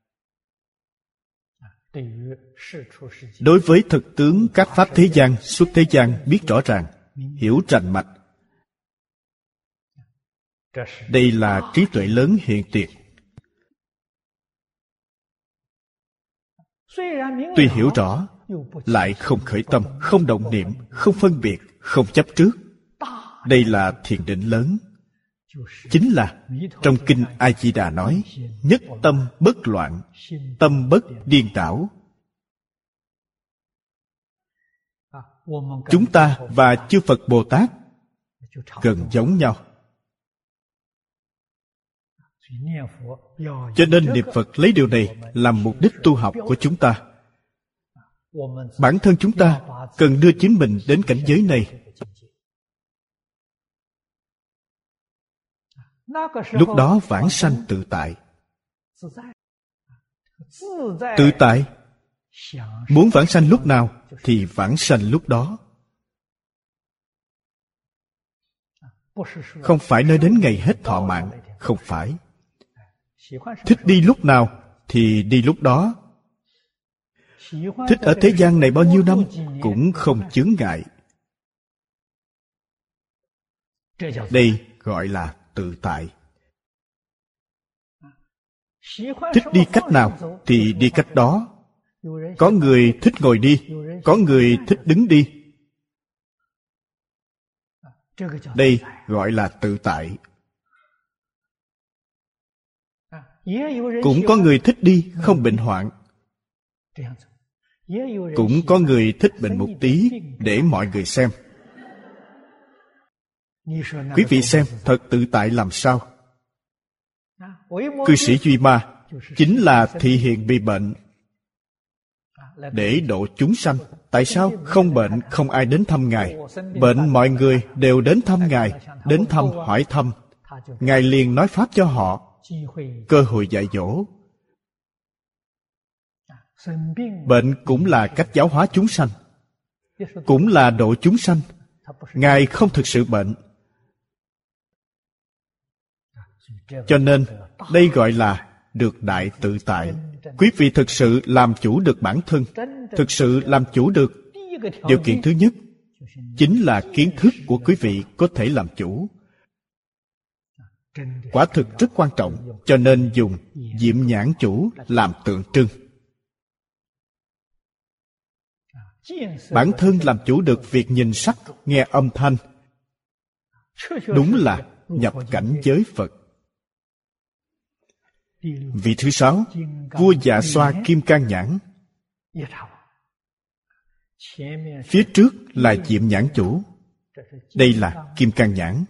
Đối với thực tướng các pháp thế gian, xuất thế gian biết rõ ràng, hiểu rành mạch. Đây là trí tuệ lớn hiện tiền. Tuy hiểu rõ, lại không khởi tâm, không động niệm, không phân biệt, không chấp trước. Đây là thiền định lớn. chính là trong kinh A Di Đà nói nhất tâm bất loạn, tâm bất điên đảo. Chúng ta và chư Phật Bồ Tát gần giống nhau. Cho nên niệm Phật lấy điều này làm mục đích tu học của chúng ta. Bản thân chúng ta cần đưa chính mình đến cảnh giới này. Lúc đó vãng sanh tự tại. Tự tại, muốn vãng sanh lúc nào thì vãng sanh lúc đó. Không phải nói đến ngày hết thọ mạng, không phải. Thích đi lúc nào thì đi lúc đó. Thích ở thế gian này bao nhiêu năm cũng không chướng ngại. Đây gọi là tự tại. Thích đi cách nào thì đi cách đó. Có người thích ngồi đi, có người thích đứng đi. Đây gọi là tự tại. Cũng có người thích đi không bệnh hoạn. Cũng có người thích bệnh một tí để mọi người xem. Quý vị xem thật tự tại làm sao? Cư sĩ Duy Ma chính là thị hiện bị bệnh để độ chúng sanh. Tại sao không bệnh không ai đến thăm Ngài? Bệnh mọi người đều đến thăm Ngài, đến thăm hỏi thăm. Ngài liền nói pháp cho họ, cơ hội dạy dỗ. Bệnh cũng là cách giáo hóa chúng sanh, cũng là độ chúng sanh. Ngài không thực sự bệnh. Cho nên đây gọi là được đại tự tại. Quý vị thực sự làm chủ được bản thân. Thực sự làm chủ được. Điều kiện thứ nhất chính là kiến thức của quý vị có thể làm chủ. Quả thực rất quan trọng. Cho nên dùng diệm nhãn chủ làm tượng trưng. Bản thân làm chủ được việc nhìn sắc, nghe âm thanh, đúng là nhập cảnh giới Phật. Vị thứ sáu, vua Dạ Xoa Kim Cang Nhãn. Phía trước là diệm nhãn chủ, đây là Kim Cang Nhãn.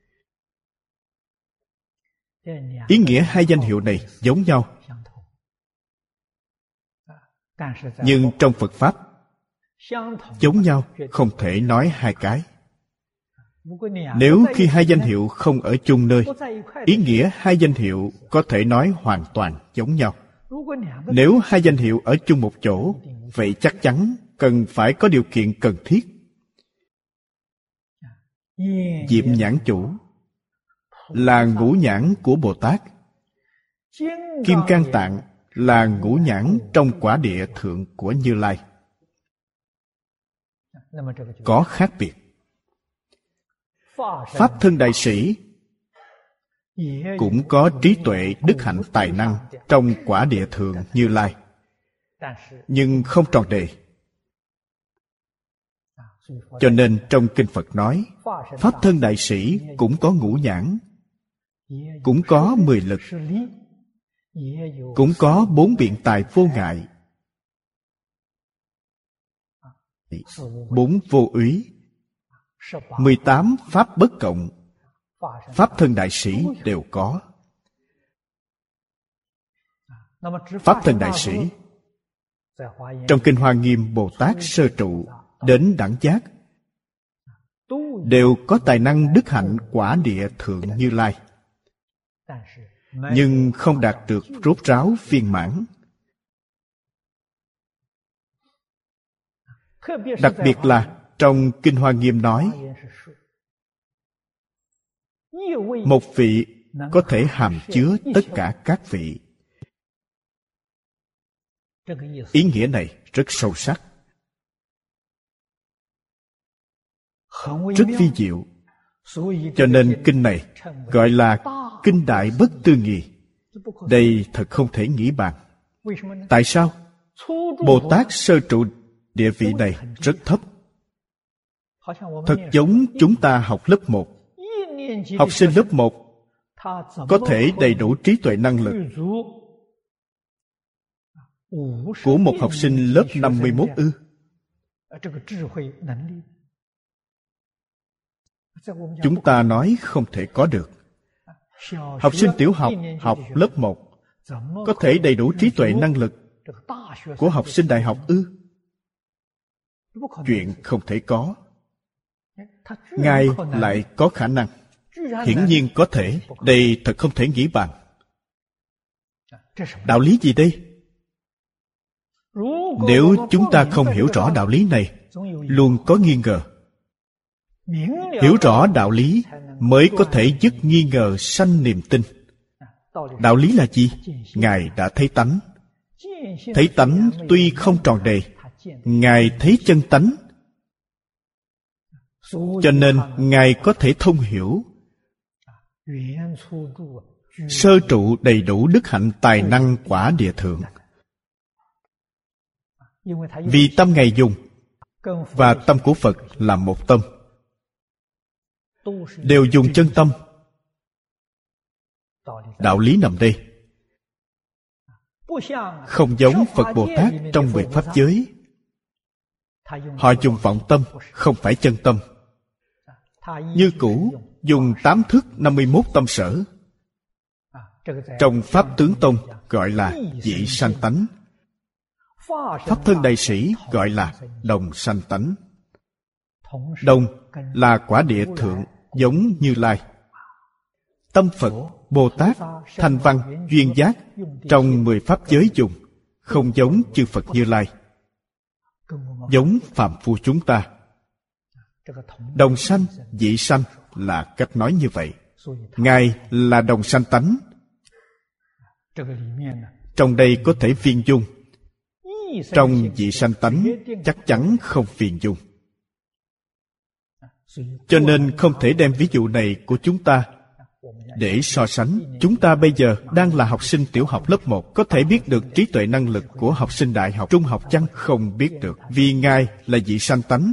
Ý nghĩa hai danh hiệu này giống nhau, nhưng trong Phật Pháp giống nhau không thể nói hai cái. Nếu khi hai danh hiệu không ở chung nơi, ý nghĩa hai danh hiệu có thể nói hoàn toàn giống nhau. Nếu hai danh hiệu ở chung một chỗ, vậy chắc chắn cần phải có điều kiện cần thiết. Diệm nhãn chủ là ngũ nhãn của Bồ Tát. Kim Cang Tạng là ngũ nhãn trong quả địa thượng của Như Lai. Có khác biệt. Pháp thân đại sĩ cũng có trí tuệ, đức hạnh, tài năng trong quả địa thượng Như Lai, nhưng không tròn đầy. Cho nên trong Kinh Phật nói, Pháp thân đại sĩ cũng có ngũ nhãn, cũng có mười lực, cũng có bốn biện tài vô ngại, bốn vô úy, mười tám pháp bất cộng. Pháp thân đại sĩ đều có. Pháp thân đại sĩ trong Kinh Hoa Nghiêm Bồ Tát Sơ Trụ đến Đẳng Giác đều có tài năng đức hạnh quả địa thượng Như Lai, nhưng không đạt được rốt ráo viên mãn. Đặc biệt là trong Kinh Hoa Nghiêm nói, một vị có thể hàm chứa tất cả các vị. Ý nghĩa này rất sâu sắc, rất vi diệu. Cho nên kinh này gọi là Kinh Đại Bất Tư Nghị. Đây thật không thể nghĩ bàn. Tại sao? Bồ Tát Sơ Trụ địa vị này rất thấp. Thật giống chúng ta học lớp một. Học sinh lớp một có thể đầy đủ trí tuệ năng lực của một học sinh lớp năm mươi mốt ư? Chúng ta nói không thể có được. Học sinh tiểu học học lớp một có thể đầy đủ trí tuệ năng lực của học sinh đại học ư? Chuyện không thể có. Ngài lại có khả năng. Hiển nhiên có thể. Đây thật không thể nghĩ bàn. Đạo lý gì đây? Nếu chúng ta không hiểu rõ đạo lý này, luôn có nghi ngờ. Hiểu rõ đạo lý mới có thể dứt nghi ngờ, sanh niềm tin. Đạo lý là gì? Ngài đã thấy tánh. Thấy tánh tuy không tròn đầy, Ngài thấy chân tánh. Cho nên Ngài có thể thông hiểu. Sơ trụ đầy đủ đức hạnh tài năng quả địa thượng. Vì tâm Ngài dùng và tâm của Phật là một tâm, đều dùng chân tâm. Đạo lý nằm đây. Không giống Phật Bồ Tát trong mười pháp giới. Họ dùng vọng tâm, không phải chân tâm. Như cũ dùng tám thức năm mươi mốt tâm sở. Trong Pháp Tướng Tông gọi là dị sanh tánh. Pháp Thân Đại Sĩ gọi là đồng sanh tánh. Đồng là quả địa thượng, giống Như Lai. Tâm Phật, Bồ Tát, Thanh Văn, Duyên Giác trong mười pháp giới dùng, không giống chư Phật Như Lai, giống phàm phu chúng ta. Đồng sanh, dị sanh là cách nói như vậy. Ngài là đồng sanh tánh. Trong đây có thể viên dung. Trong dị sanh tánh chắc chắn không viên dung. Cho nên không thể đem ví dụ này của chúng ta để so sánh. Chúng ta bây giờ đang là học sinh tiểu học lớp một, có thể biết được trí tuệ năng lực của học sinh đại học, trung học chăng? Không biết được, vì Ngài là dị sanh tánh.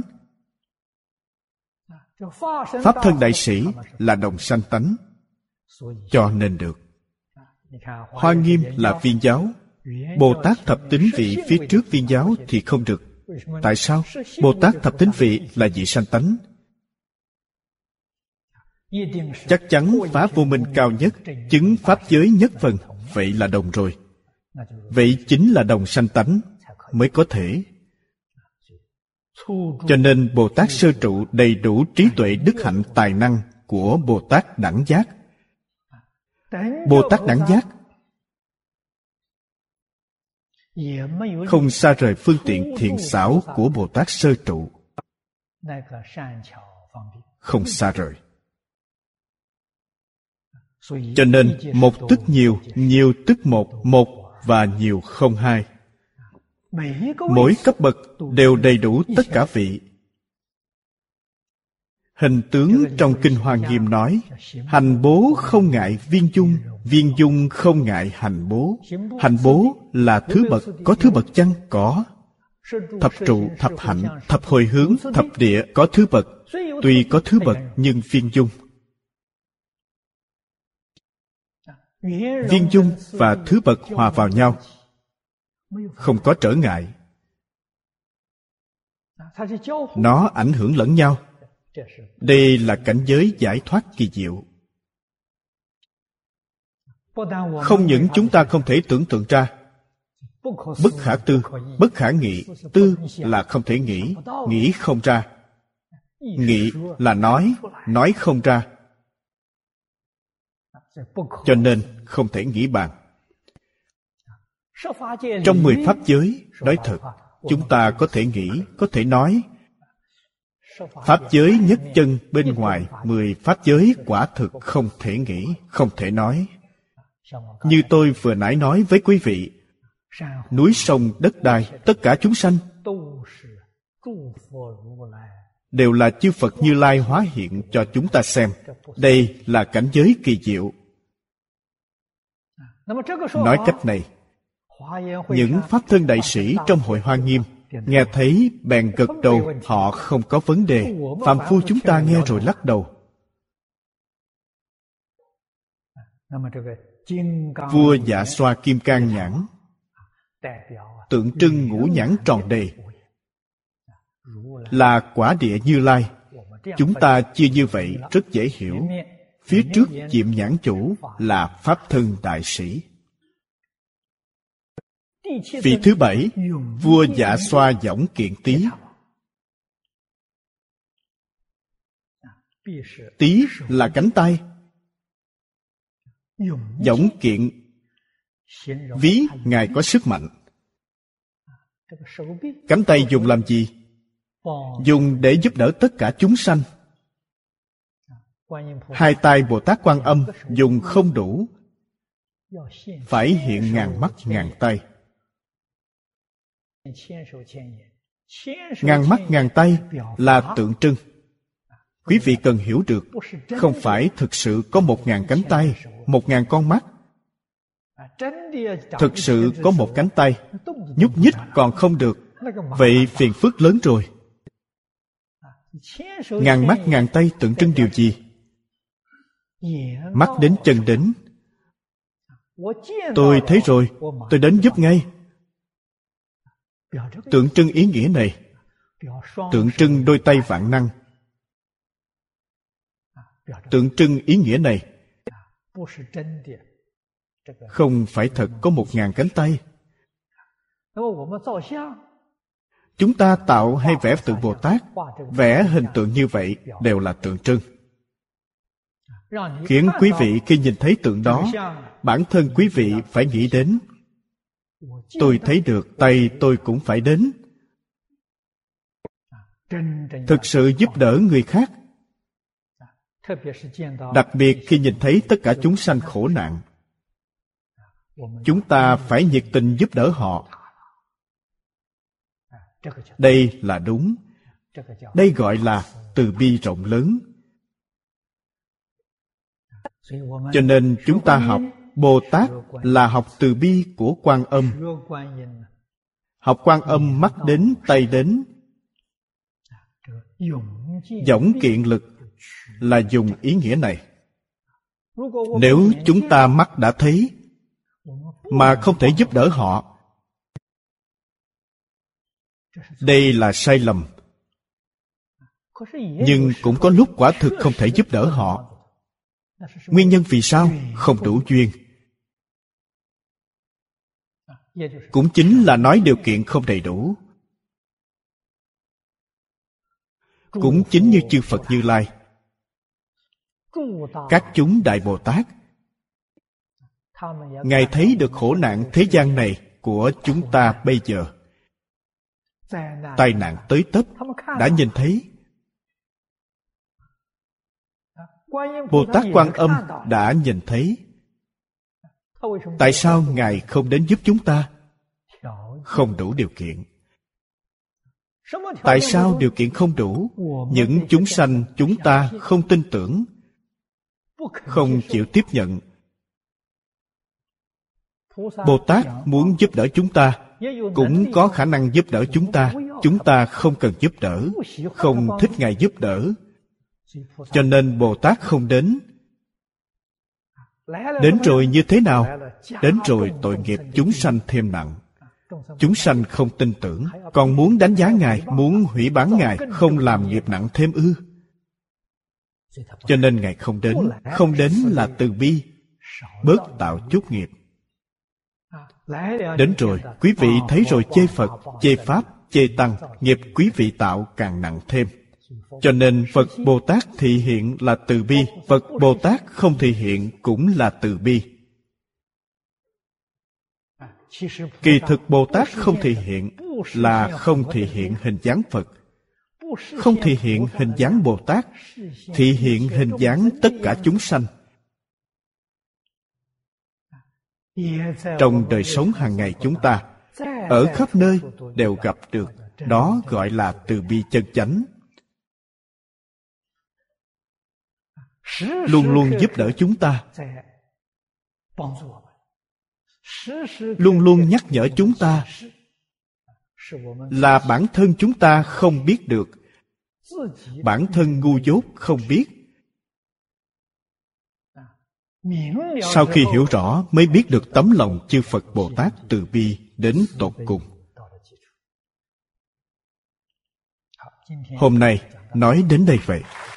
Pháp Thân Đại Sĩ là đồng sanh tánh, cho nên được. Hoa Nghiêm là viên giáo, Bồ Tát thập tín vị phía trước viên giáo thì không được. Tại sao? Bồ Tát thập tín vị là dị sanh tánh. Chắc chắn phá vô minh cao nhất, chứng pháp giới nhất phần, vậy là đồng rồi. Vậy chính là đồng sanh tánh mới có thể. Cho nên Bồ Tát sơ trụ đầy đủ trí tuệ đức hạnh tài năng của Bồ Tát đẳng giác. Bồ Tát đẳng giác không xa rời phương tiện thiện xảo của Bồ Tát sơ trụ. Không xa rời. Cho nên một tức nhiều, nhiều tức một, một và nhiều không hai. Mỗi cấp bậc đều đầy đủ tất cả vị. Hình tướng trong Kinh Hoa Nghiêm nói, hành bố không ngại viên dung, viên dung không ngại hành bố. Hành bố là thứ bậc, có thứ bậc chăng? Có. Thập trụ, thập hạnh, thập hồi hướng, thập địa có thứ bậc. Tuy có thứ bậc nhưng viên dung. Viên dung và thứ bậc hòa vào nhau, không có trở ngại. Nó ảnh hưởng lẫn nhau. Đây là cảnh giới giải thoát kỳ diệu. Không những chúng ta không thể tưởng tượng ra. Bất khả tư, bất khả nghị. Tư là không thể nghĩ, nghĩ không ra. Nghị là nói, nói không ra. Cho nên không thể nghĩ bàn. Trong mười pháp giới, nói thật, chúng ta có thể nghĩ, có thể nói. Pháp giới nhất chân bên ngoài mười pháp giới quả thực không thể nghĩ, không thể nói. Như tôi vừa nãy nói với quý vị, núi sông đất đai, tất cả chúng sanh đều là chư Phật Như Lai hóa hiện cho chúng ta xem. Đây là cảnh giới kỳ diệu. Nói cách này, những Pháp Thân Đại Sĩ trong Hội Hoa Nghiêm nghe thấy bèn gật đầu, họ không có vấn đề. Phàm phu chúng ta nghe rồi lắc đầu. Vua Dạ Xoa Kim Cang Nhãn tượng trưng ngũ nhãn tròn đầy, là quả địa Như Lai. Chúng ta chia như vậy rất dễ hiểu. Phía trước Diệm Nhãn Chủ là Pháp Thân Đại Sĩ. Vị thứ bảy, vua Dạ Xoa Võng Kiện Tý. Tý là cánh tay, Võng Kiện ví Ngài có sức mạnh. Cánh tay dùng làm gì? Dùng để giúp đỡ tất cả chúng sanh. Hai tay Bồ Tát Quan Âm dùng không đủ, phải hiện ngàn mắt ngàn tay. Ngàn mắt ngàn tay là tượng trưng. Quý vị cần hiểu được, không phải thực sự có một ngàn cánh tay, một ngàn con mắt. Thực sự có một cánh tay, nhúc nhích còn không được, vậy phiền phức lớn rồi. Ngàn mắt ngàn tay tượng trưng điều gì? Mắt đến chân đến. Tôi thấy rồi, tôi đến giúp ngay. Tượng trưng ý nghĩa này, tượng trưng đôi tay vạn năng. Tượng trưng ý nghĩa này, không phải thật có một ngàn cánh tay. Chúng ta tạo hay vẽ tượng Bồ Tát, vẽ hình tượng như vậy đều là tượng trưng, khiến quý vị khi nhìn thấy tượng đó, bản thân quý vị phải nghĩ đến, tôi thấy được, tay tôi cũng phải đến. Thực sự giúp đỡ người khác. Đặc biệt khi nhìn thấy tất cả chúng sanh khổ nạn, chúng ta phải nhiệt tình giúp đỡ họ. Đây là đúng. Đây gọi là từ bi rộng lớn. Cho nên chúng ta học Bồ Tát là học từ bi của Quan Âm. Học Quan Âm mắt đến tay đến. Võng kiện lực là dùng ý nghĩa này. Nếu chúng ta mắt đã thấy mà không thể giúp đỡ họ, đây là sai lầm. Nhưng cũng có lúc quả thực không thể giúp đỡ họ. Nguyên nhân vì sao? Không đủ duyên. Cũng chính là nói điều kiện không đầy đủ. Cũng chính như chư Phật Như Lai, các chúng Đại Bồ Tát, Ngài thấy được khổ nạn thế gian này của chúng ta bây giờ. Tai nạn tới tấp, đã nhìn thấy. Bồ Tát Quan Âm đã nhìn thấy. Tại sao Ngài không đến giúp chúng ta? Không đủ điều kiện. Tại sao điều kiện không đủ? Những chúng sanh chúng ta không tin tưởng, không chịu tiếp nhận. Bồ Tát muốn giúp đỡ chúng ta, cũng có khả năng giúp đỡ chúng ta. Chúng ta không cần giúp đỡ, không thích Ngài giúp đỡ, cho nên Bồ Tát không đến. Đến rồi như thế nào? Đến rồi tội nghiệp chúng sanh thêm nặng. Chúng sanh không tin tưởng, còn muốn đánh giá Ngài, muốn hủy bán Ngài, không làm nghiệp nặng thêm ư? Cho nên Ngài không đến. Không đến là từ bi, bớt tạo chút nghiệp. Đến rồi, quý vị thấy rồi, chê Phật, chê Pháp, chê Tăng, nghiệp quý vị tạo càng nặng thêm. Cho nên Phật Bồ Tát thị hiện là từ bi, Phật Bồ Tát không thị hiện cũng là từ bi. Kỳ thực Bồ Tát không thị hiện là không thị hiện hình dáng Phật, không thị hiện hình dáng Bồ Tát, thị hiện hình dáng tất cả chúng sanh. Trong đời sống hàng ngày chúng ta, ở khắp nơi đều gặp được. Đó gọi là từ bi chân chánh. Luôn luôn giúp đỡ chúng ta, luôn luôn nhắc nhở chúng ta, là bản thân chúng ta không biết được, bản thân ngu dốt không biết. Sau khi hiểu rõ mới biết được tấm lòng chư Phật Bồ Tát từ bi đến tột cùng. Hôm nay nói đến đây vậy.